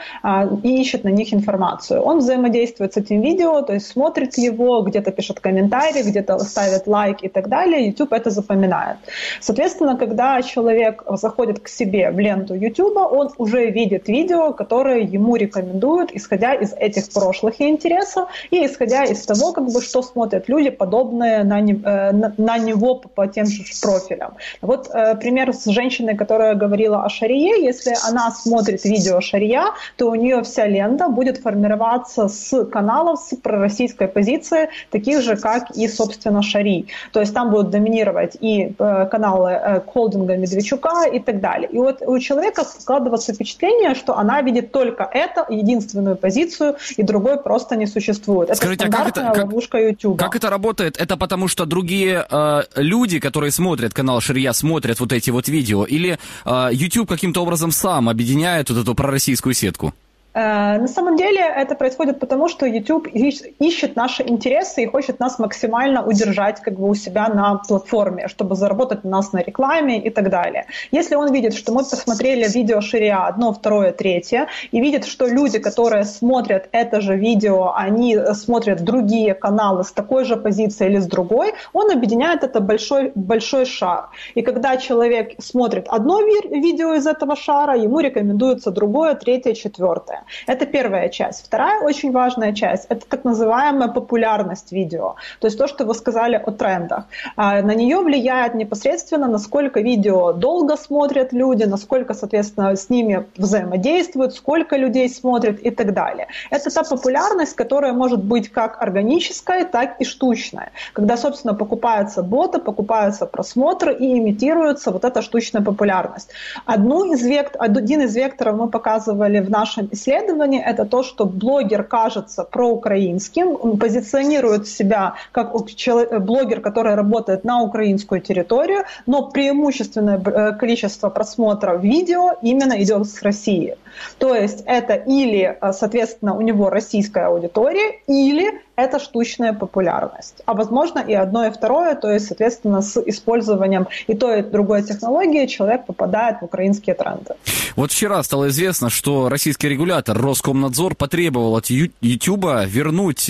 и ищет на них информацию. Он взаимодействует с этим видео, то есть смотрит его, где-то пишет комментарий, где-то ставит лайк и так далее. YouTube это запоминает. Соответственно, когда человек заходит к себе в ленту YouTube, он уже видит видео, которые ему рекомендуют, исходя из этих прошлых интересов и исходя из того, как бы, что смотрят люди, подобные на, не, на, на него по, по тем же профилям. Вот э, пример с женщиной, которая говорила о шарие. Если она смотрит видео шария, то у нее вся лента будет формироваться с каналов с пророссийской позиции, таких же, как и, собственно, шари. То есть там будут доминировать и э, каналы э, холдинга Медведчука и так далее. И вот у человека складывается впечатление, что она видит только это, единственную позицию, и другой просто не существует. Это Скажите, стандартная а как это, ловушка YouTube. Как это работает? Это потому, что другие э, люди, которые смотрят канал Шария, смотрят вот эти вот видео, или э, YouTube каким-то образом сам объединяет вот эту пророссийскую сетку? На самом деле это происходит потому, что YouTube ищет наши интересы и хочет нас максимально удержать как бы у себя на платформе, чтобы заработать на нас на рекламе и так далее. Если он видит, что мы посмотрели видео Шария одно, второе, третье, и видит, что люди, которые смотрят это же видео, они смотрят другие каналы с такой же позицией или с другой, он объединяет это большой, большой шар. И когда человек смотрит одно видео из этого шара, ему рекомендуется другое, третье, четвертое. Это первая часть. Вторая очень важная часть – это так называемая популярность видео. То есть то, что вы сказали о трендах. На нее влияет непосредственно, насколько видео долго смотрят люди, насколько, соответственно, с ними взаимодействуют, сколько людей смотрят и так далее. Это та популярность, которая может быть как органическая, так и штучная. Когда, собственно, покупаются боты, покупаются просмотры и имитируется вот эта штучная популярность. Одну из вект... Один из векторов мы показывали в нашем исследовании, это то, что блогер кажется проукраинским, он позиционирует себя как блогер, который работает на украинскую территорию, но преимущественное количество просмотров видео именно идет с России. То есть это или, соответственно, у него российская аудитория, или это штучная популярность. А возможно и одно, и второе, то есть, соответственно, с использованием и той, и другой технологии человек попадает в украинские тренды. Вот вчера стало известно, что российский регулятор Роскомнадзор потребовал от Ютуба вернуть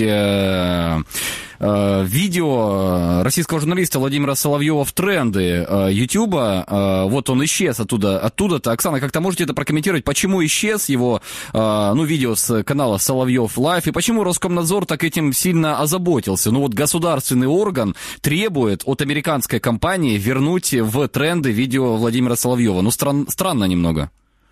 э, э, видео российского журналиста Владимира Соловьева в тренды Ютуба. Э, вот он исчез оттуда, оттуда-то. Оксана, как-то можете это прокомментировать? Почему исчез его э, ну, видео с канала Соловьев Лайв, и почему Роскомнадзор так этим сильно озаботился? Ну вот государственный орган требует от американской компании вернуть в тренды видео Владимира Соловьева. Ну, стран, странно немного.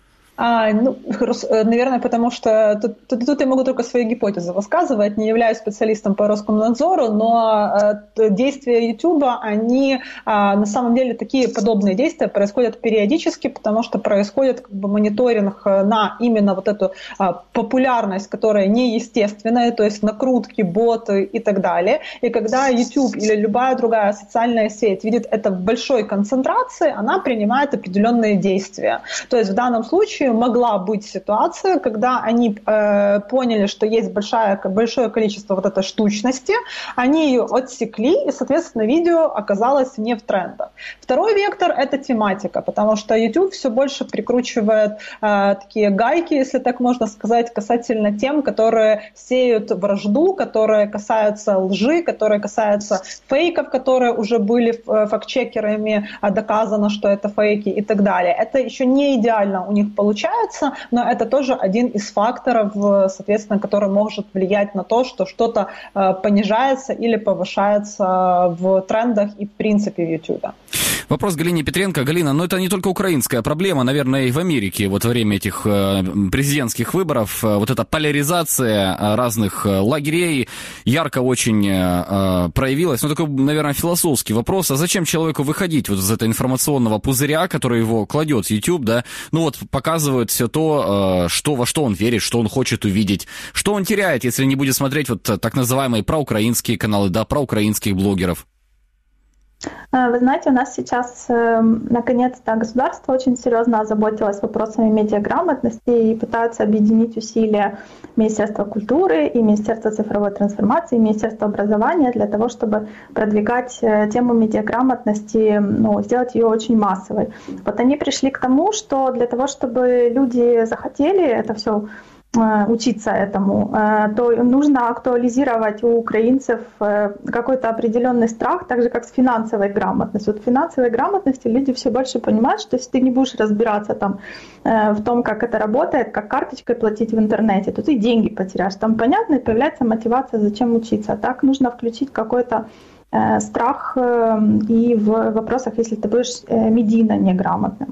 А, ну, наверное, потому что тут, тут, тут я могу только свои гипотезы высказывать, не являюсь специалистом по Роскомнадзору, но э, действия Ютуба, они э, на самом деле такие подобные действия происходят периодически, потому что происходит как бы мониторинг на именно вот эту э, популярность, которая неестественная, то есть накрутки, боты и так далее. И когда YouTube или любая другая социальная сеть видит это в большой концентрации, она принимает определенные действия. То есть в данном случае могла быть ситуация, когда они э, поняли, что есть большая, большое количество вот этой штучности, они ее отсекли, и, соответственно, видео оказалось не в трендах. Второй вектор – это тематика, потому что YouTube все больше прикручивает э, такие гайки, если так можно сказать, касательно тем, которые сеют вражду, которые касаются лжи, которые касаются фейков, которые уже были фактчекерами, доказано, что это фейки и так далее. Это еще не идеально у них получается, но это тоже один из факторов, соответственно, который может влиять на то, что что-то понижается или повышается в трендах и в принципе в YouTube. Вопрос Галине Петренко. Галина, но это не только украинская проблема, наверное, и в Америке вот во время этих президентских выборов вот эта поляризация разных лагерей ярко очень проявилась. Ну, такой, наверное, философский вопрос. А зачем человеку выходить вот из этого информационного пузыря, который его кладет YouTube, да? Ну вот показывают все то, что, во что он верит, что он хочет увидеть. Что он теряет, если не будет смотреть вот так называемые проукраинские каналы, да, проукраинских блогеров? Вы знаете, у нас сейчас, наконец-то, государство очень серьезно озаботилось вопросами медиаграмотности и пытаются объединить усилия Министерства культуры и Министерства цифровой трансформации, и Министерства образования для того, чтобы продвигать тему медиаграмотности, ну, сделать ее очень массовой. Вот они пришли к тому, что для того, чтобы люди захотели это все учиться этому, то нужно актуализировать у украинцев какой-то определенный страх, так же как с финансовой грамотностью. Вот в финансовой грамотности люди все больше понимают, что если ты не будешь разбираться там в том, как это работает, как карточкой платить в интернете, то ты деньги потеряешь. Там понятно, и появляется мотивация, зачем учиться. Так нужно включить какой-то страх и в вопросах, если ты будешь медийно неграмотным.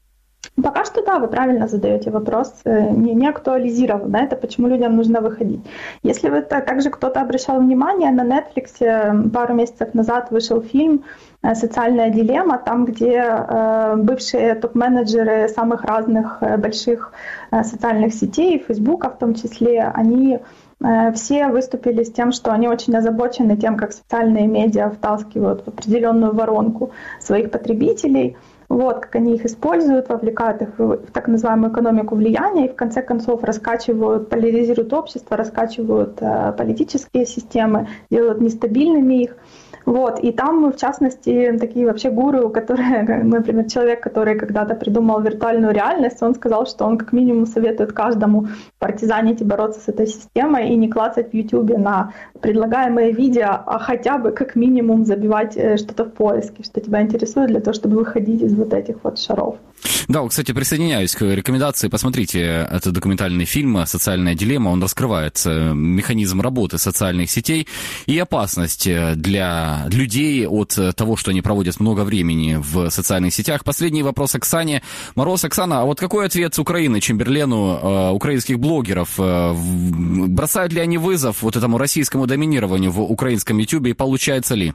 Пока что, да, вы правильно задаете вопрос, не, не актуализирован, да, это почему людям нужно выходить. Если вы также кто-то обращал внимание, на Netflix пару месяцев назад вышел фильм «Социальная дилемма», там, где э, бывшие топ-менеджеры самых разных э, больших э, социальных сетей, Фейсбука в том числе, они э, все выступили с тем, что они очень озабочены тем, как социальные медиа втаскивают в определенную воронку своих потребителей, вот, как они их используют, вовлекают их в так называемую экономику влияния и в конце концов раскачивают, поляризируют общество, раскачивают э, политические системы, делают нестабильными их. Вот. И там, в частности, такие вообще гуру, которые, например, человек, который когда-то придумал виртуальную реальность, он сказал, что он как минимум советует каждому партизанить и бороться с этой системой и не клацать в Ютубе на предлагаемые видео, а хотя бы как минимум забивать что-то в поиске, что тебя интересует, для того, чтобы выходить из вот этих вот шаров. Да, кстати, присоединяюсь к рекомендации. Посмотрите, это документальный фильм «Социальная дилемма». Он раскрывает механизм работы социальных сетей и опасность для людей от того, что они проводят много времени в социальных сетях. Последний вопрос Оксане Мороз. Оксана, а вот какой ответ с Украины Чемберлену э, украинских блогеров? Э, бросают ли они вызов вот этому российскому доминированию в украинском Ютубе и получается ли?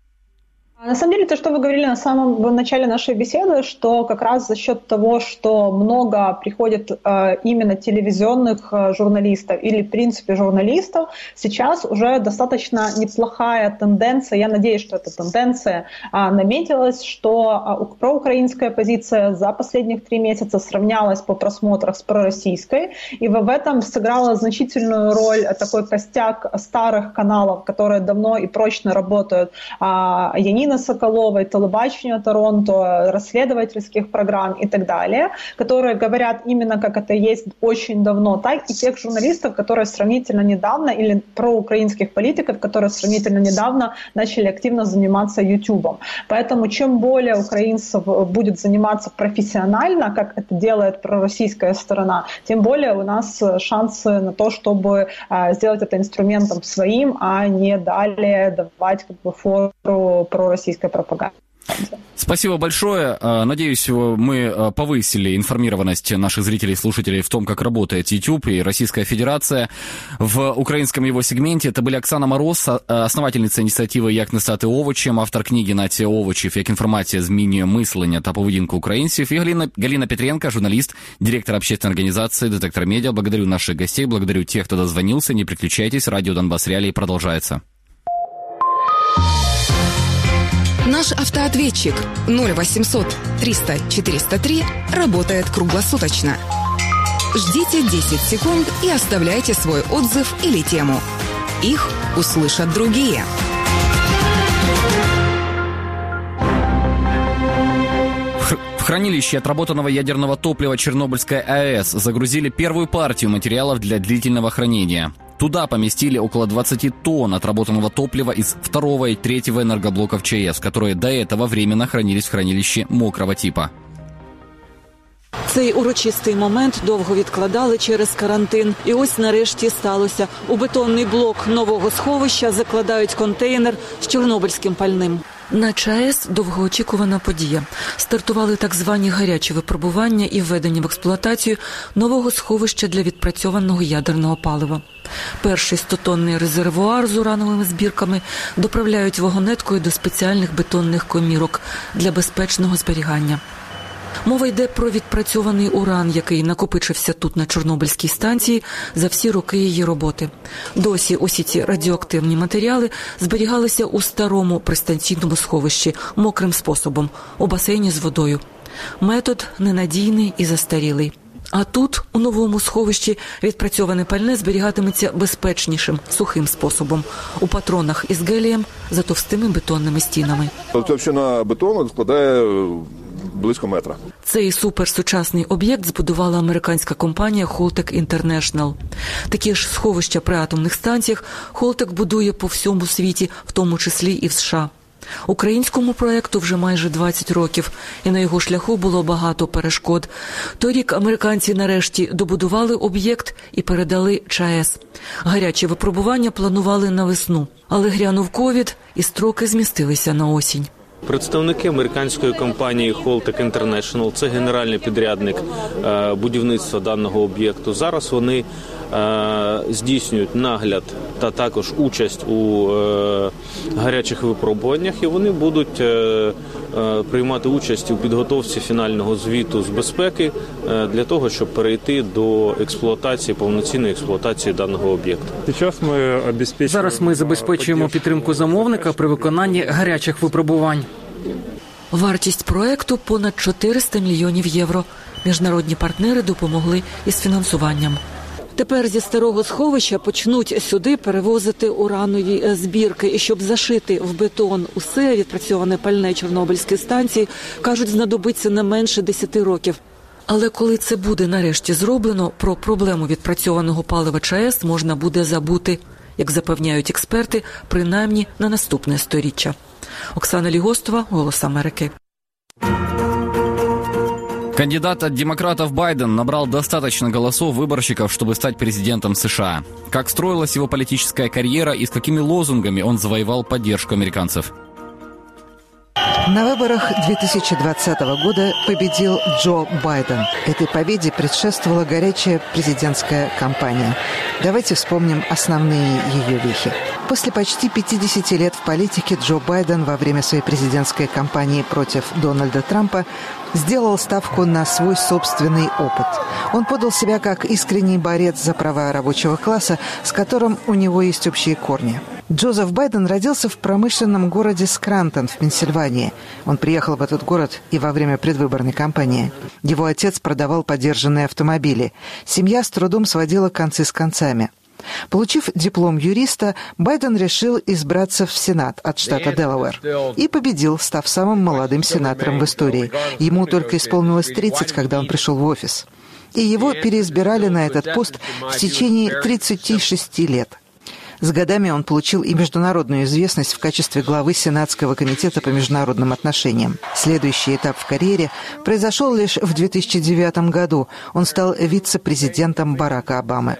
На самом деле, то, что вы говорили на самом начале нашей беседы, что как раз за счет того, что много приходит э, именно телевизионных э, журналистов или, в принципе, журналистов, сейчас уже достаточно неплохая тенденция, я надеюсь, что эта тенденция э, наметилась, что э, проукраинская позиция за последних три месяца сравнялась по просмотрах с пророссийской, и в этом сыграла значительную роль такой костяк старых каналов, которые давно и прочно работают, э, Янина Соколовой, телебачению Торонто, расследовательских программ и так далее, которые говорят именно как это есть очень давно, так и тех журналистов, которые сравнительно недавно, или проукраинских политиков, которые сравнительно недавно начали активно заниматься Ютубом. Поэтому чем более украинцев будет заниматься профессионально, как это делает пророссийская сторона, тем более у нас шансы на то, чтобы сделать это инструментом своим, а не далее давать как бы фору пророссийской пропаганды. Спасибо большое. Надеюсь, мы повысили информированность наших зрителей и слушателей в том, как работает YouTube и Российская Федерация в украинском его сегменте. Это были Оксана Мороз, основательниця ініціативи «Як не стати овочем», автор книги «Нація овочів. Як інформація змінює мислення та поведінку українців», и Галина, Галина Петренко, журналист, директор общественной организации «Детектор Медиа». Благодарю наших гостей, благодарю тех, кто дозвонился. Не переключайтесь, радио «Донбасс Реалии» продолжается. Наш автоответчик ноль восемьсот триста четыреста три работает круглосуточно. Ждите десять секунд и оставляйте свой отзыв или тему. Их услышат другие. В хранилище отработанного ядерного топлива Чернобыльской АЭС загрузили первую партию материалов для длительного хранения. Туда поместили около двадцати тонн отработанного топлива из второго и третьего энергоблоков ЧАЭС, которые до этого временно хранились в хранилищі мокрого типа. Цей урочистий момент довго відкладали через карантин. І ось нарешті сталося. У бетонний блок нового сховища закладають контейнер з чорнобильським пальним. На ЧАЕС довгоочікувана подія. Стартували так звані гарячі випробування і введення в експлуатацію нового сховища для відпрацьованого ядерного палива. Перший стотонний резервуар з урановими збірками доправляють вагонеткою до спеціальних бетонних комірок для безпечного зберігання. Мова йде про відпрацьований уран, який накопичився тут на Чорнобильській станції за всі роки її роботи. Досі усі ці радіоактивні матеріали зберігалися у старому пристанційному сховищі мокрим способом, у басейні з водою. Метод ненадійний і застарілий. А тут, у новому сховищі, відпрацьоване пальне зберігатиметься безпечнішим, сухим способом. У патронах із гелієм за товстими бетонними стінами. Товщина бетону складає близько метра. Цей суперсучасний об'єкт збудувала американська компанія Holtec International. Такі ж сховища при атомних станціях Holtec будує по всьому світі, в тому числі і в США. Українському проєкту вже майже двадцять років, і на його шляху було багато перешкод. Торік американці нарешті добудували об'єкт і передали ЧАЕС. Гарячі випробування планували на весну, але грянув ковід і строки змістилися на осінь. Представники американської компанії Holtec International, це генеральний підрядник будівництва даного об'єкту. Зараз вони здійснюють нагляд та також участь у гарячих випробуваннях, і вони будуть приймати участь у підготовці фінального звіту з безпеки для того, щоб перейти до експлуатації, повноцінної експлуатації даного об'єкту. Зараз ми забезпечуємо підтримку замовника при виконанні гарячих випробувань. Вартість проекту – понад чотириста мільйонів євро. Міжнародні партнери допомогли із фінансуванням. Тепер зі старого сховища почнуть сюди перевозити уранові збірки. І щоб зашити в бетон усе відпрацьоване пальне Чорнобильської станції, кажуть, знадобиться не менше десяти років. Але коли це буде нарешті зроблено, про проблему відпрацьованого палива ЧАЕС можна буде забути, як запевняють експерти, принаймні на наступне сторіччя. Оксана Лігостова, «Голос Америки». Кандидат от демократов Байден набрал достаточно голосов выборщиков, чтобы стать президентом США. Как строилась его политическая карьера и с какими лозунгами он завоевал поддержку американцев? На выборах две тысячи двадцатого года победил Джо Байден. Этой победе предшествовала горячая президентская кампания. Давайте вспомним основные ее вехи. После почти пятидесяти лет в политике Джо Байден во время своей президентской кампании против Дональда Трампа сделал ставку на свой собственный опыт. Он подал себя как искренний борец за права рабочего класса, с которым у него есть общие корни. Джозеф Байден родился в промышленном городе Скрантон в Пенсильвании. Он приехал в этот город и во время предвыборной кампании. Его отец продавал подержанные автомобили. Семья с трудом сводила концы с концами. Получив диплом юриста, Байден решил избраться в Сенат от штата Делавэр и победил, став самым молодым сенатором в истории. Ему только исполнилось тридцать, когда он пришел в офис. И его переизбирали на этот пост в течение тридцати шести лет. С годами он получил и международную известность в качестве главы Сенатского комитета по международным отношениям. Следующий этап в карьере произошел лишь в две тысячи девятом году. Он стал вице-президентом Барака Обамы.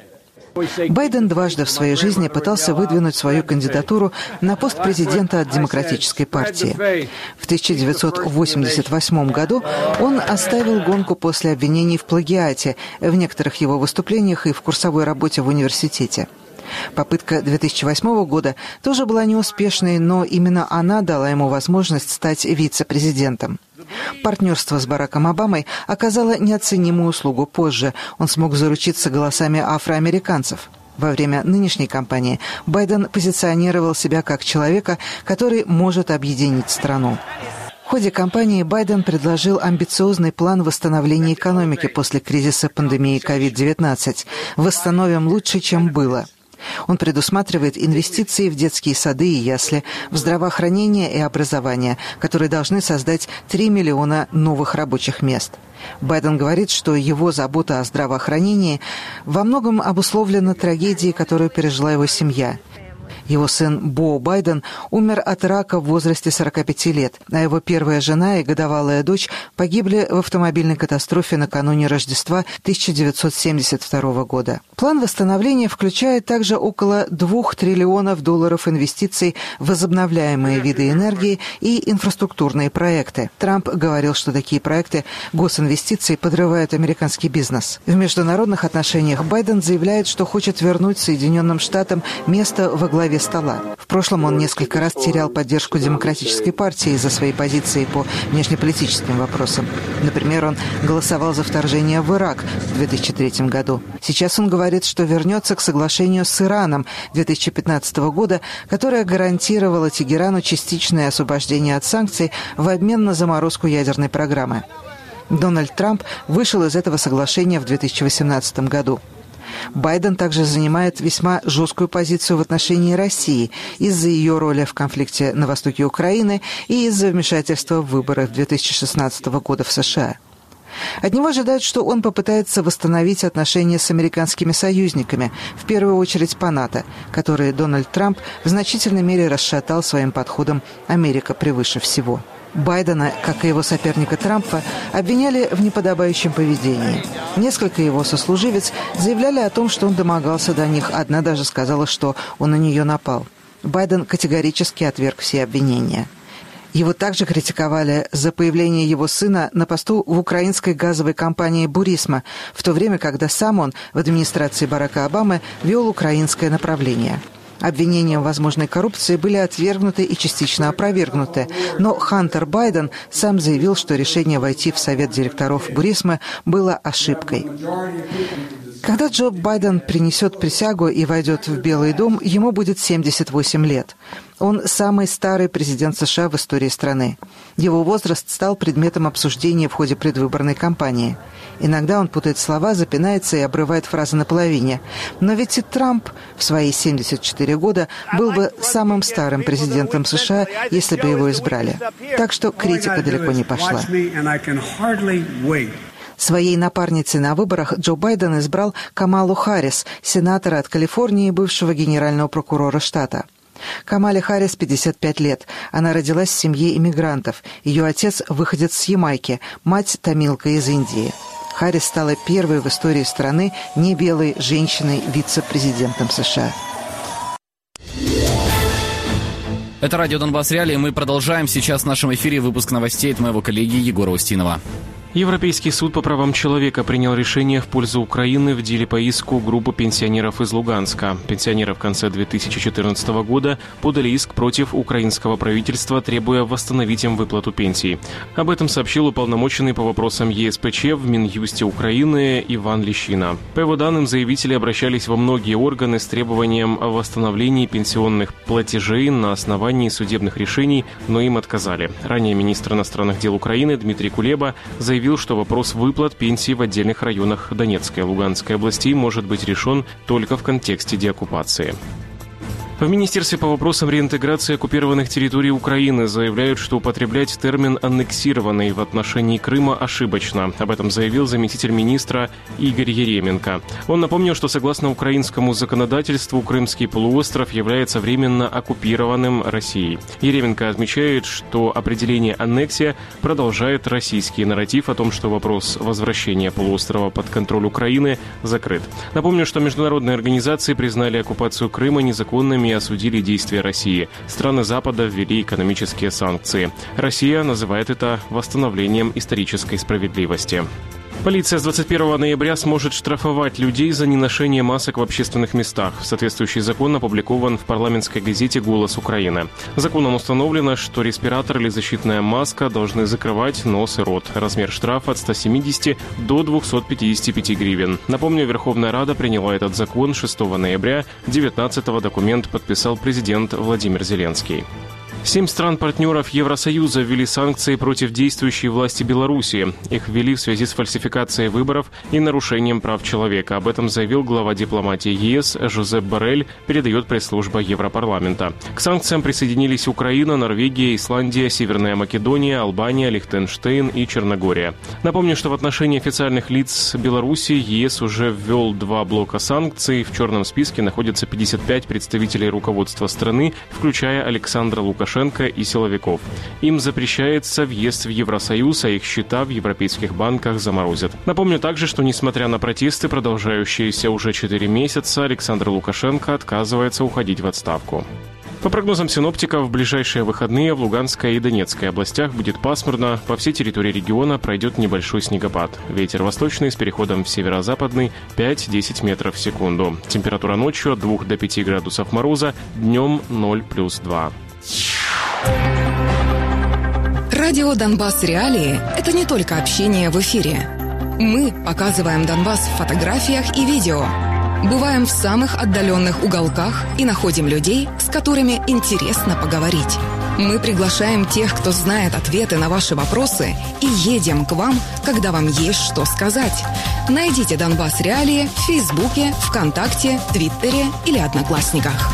Байден дважды в своей жизни пытался выдвинуть свою кандидатуру на пост президента от Демократической партии. В тысяча девятьсот восемьдесят восьмом году он оставил гонку после обвинений в плагиате в некоторых его выступлениях и в курсовой работе в университете. Попытка две тысячи восьмого года тоже была неуспешной, но именно она дала ему возможность стать вице-президентом. Партнерство с Бараком Обамой оказало неоценимую услугу позже. Он смог заручиться голосами афроамериканцев. Во время нынешней кампании Байден позиционировал себя как человека, который может объединить страну. В ходе кампании Байден предложил амбициозный план восстановления экономики после кризиса пандемии ковид девятнадцать. «Восстановим лучше, чем было». Он предусматривает инвестиции в детские сады и ясли, в здравоохранение и образование, которые должны создать три миллиона новых рабочих мест. Байден говорит, что его забота о здравоохранении во многом обусловлена трагедией, которую пережила его семья. Его сын Бо Байден умер от рака в возрасте сорока пяти лет, а его первая жена и годовалая дочь погибли в автомобильной катастрофе накануне Рождества тысяча девятьсот семьдесят второго года. План восстановления включает также около двух триллионов долларов инвестиций в возобновляемые виды энергии и инфраструктурные проекты. Трамп говорил, что такие проекты госинвестиций подрывают американский бизнес. В международных отношениях Байден заявляет, что хочет вернуть Соединенным Штатам место во главе главе стола. В прошлом он несколько раз терял поддержку Демократической партии из-за своей позиции по внешнеполитическим вопросам. Например, он голосовал за вторжение в Ирак в две тысячи третьем году. Сейчас он говорит, что вернется к соглашению с Ираном две тысячи пятнадцатого года, которое гарантировало Тегерану частичное освобождение от санкций в обмен на заморозку ядерной программы. Дональд Трамп вышел из этого соглашения в две тысячи восемнадцатом году. Байден также занимает весьма жесткую позицию в отношении России из-за ее роли в конфликте на востоке Украины и из-за вмешательства в выборы две тысячи шестнадцатого года в США. От него ожидают, что он попытается восстановить отношения с американскими союзниками, в первую очередь по НАТО, которые Дональд Трамп в значительной мере расшатал своим подходом «Америка превыше всего». Байдена, как и его соперника Трампа, обвиняли в неподобающем поведении. Несколько его сослуживец заявляли о том, что он домогался до них. Одна даже сказала, что он на нее напал. Байден категорически отверг все обвинения. Его также критиковали за появление его сына на посту в украинской газовой компании «Бурисма», в то время, когда сам он в администрации Барака Обамы вел украинское направление. Обвинения в возможной коррупции были отвергнуты и частично опровергнуты, но Хантер Байден сам заявил, что решение войти в совет директоров Бурисмы было ошибкой. Когда Джо Байден принесет присягу и войдет в Белый дом, ему будет семьдесят восемь лет. Он самый старый президент США в истории страны. Его возраст стал предметом обсуждения в ходе предвыборной кампании. Иногда он путает слова, запинается и обрывает фразы наполовине. Но ведь и Трамп в свои семьдесят четыре года был бы самым старым президентом США, если бы его избрали. Так что критика далеко не пошла. Своей напарницей на выборах Джо Байден избрал Камалу Харрис, сенатора от Калифорнии и бывшего генерального прокурора штата. Камале Харрис пятьдесят пять лет. Она родилась в семье иммигрантов. Ее отец – выходец с Ямайки, мать – тамилка из Индии. Харрис стала первой в истории страны небелой женщиной вице-президентом США. Это радио «Донбасс Реалии». Мы продолжаем. Сейчас в нашем эфире выпуск новостей от моего коллеги Егора Устинова. Европейский суд по правам человека принял решение в пользу Украины в деле по иску группы пенсионеров из Луганска. Пенсионеры в конце две тысячи четырнадцатого года подали иск против украинского правительства, требуя восстановить им выплату пенсий. Об этом сообщил уполномоченный по вопросам Е С П Ч в Минюсте Украины Иван Лещина. По его данным, заявители обращались во многие органы с требованием о восстановлении пенсионных платежей на основании судебных решений, но им отказали. Ранее министр иностранных дел Украины Дмитрий Кулеба заявил, что вопрос выплат пенсий в отдельных районах Донецкой и Луганской областей может быть решен только в контексте деоккупации. В Министерстве по вопросам реинтеграции оккупированных территорий Украины заявляют, что употреблять термин «аннексированный» в отношении Крыма ошибочно. Об этом заявил заместитель министра Игорь Еременко. Он напомнил, что согласно украинскому законодательству Крымский полуостров является временно оккупированным Россией. Еременко отмечает, что определение «аннексия» продолжает российский нарратив о том, что вопрос возвращения полуострова под контроль Украины закрыт. Напомню, что международные организации признали оккупацию Крыма незаконными и осудили действия России. Страны Запада ввели экономические санкции. Россия называет это восстановлением исторической справедливости. Полиция с двадцать первого ноября сможет штрафовать людей за неношение масок в общественных местах. Соответствующий закон опубликован в парламентской газете «Голос Украины». Законом установлено, что респиратор или защитная маска должны закрывать нос и рот. Размер штрафа от ста семидесяти до двухсот пятидесяти пяти гривен. Напомню, Верховная Рада приняла этот закон шестого ноября. девятнадцатого документ подписал президент Владимир Зеленский. Семь стран-партнеров Евросоюза ввели санкции против действующей власти Беларуси. Их ввели в связи с фальсификацией выборов и нарушением прав человека. Об этом заявил глава дипломатии Е С Жозеп Боррель, передает пресс-служба Европарламента. К санкциям присоединились Украина, Норвегия, Исландия, Северная Македония, Албания, Лихтенштейн и Черногория. Напомню, что в отношении официальных лиц Беларуси Е С уже ввел два блока санкций. В черном списке находятся пятьдесят пять представителей руководства страны, включая Александра Лукашенко и силовиков. Им запрещается въезд в Евросоюз, а их счета в европейских банках заморозят. Напомню также, что несмотря на протесты, продолжающиеся уже четыре месяца, Александр Лукашенко отказывается уходить в отставку. По прогнозам синоптиков, в ближайшие выходные в Луганской и Донецкой областях будет пасмурно. По всей территории региона пройдет небольшой снегопад. Ветер восточный с переходом в северо-западный пять-десять метров в секунду. Температура ночью от двух до пяти градусов мороза, днем ноль плюс два. Радио «Донбасс Реалии» — это не только общение в эфире. Мы показываем Донбасс в фотографиях и видео. Бываем в самых отдаленных уголках и находим людей, с которыми интересно поговорить. Мы приглашаем тех, кто знает ответы на ваши вопросы, и едем к вам, когда вам есть что сказать. Найдите «Донбасс Реалии» в Фейсбуке, ВКонтакте, Твиттере или Одноклассниках.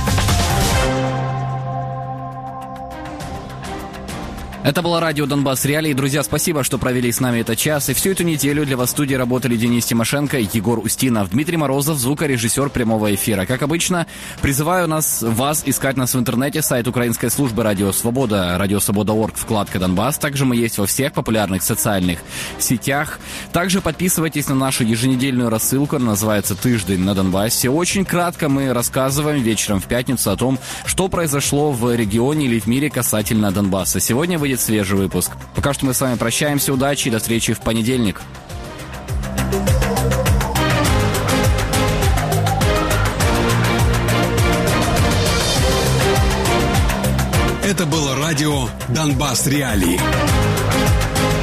Это было радио «Донбасс Реалии». Друзья, спасибо, что провели с нами этот час. И всю эту неделю для вас в студии работали Денис Тимошенко, Егор Устинов, Дмитрий Морозов, звукорежиссер прямого эфира. Как обычно, призываю нас, вас искать нас в интернете, сайт украинской службы «Радио Свобода», радио свобода точка орг, вкладка «Донбасс». Также мы есть во всех популярных социальных сетях. Также подписывайтесь на нашу еженедельную рассылку, она называется «Тыждень на Донбассе». Очень кратко мы рассказываем вечером в пятницу о том, что произошло в регионе или в мире касательно Донбасса. Сегодня вы свежий выпуск. Пока что мы с вами прощаемся. Удачи и до встречи в понедельник. Это было радио «Донбасс Реалии».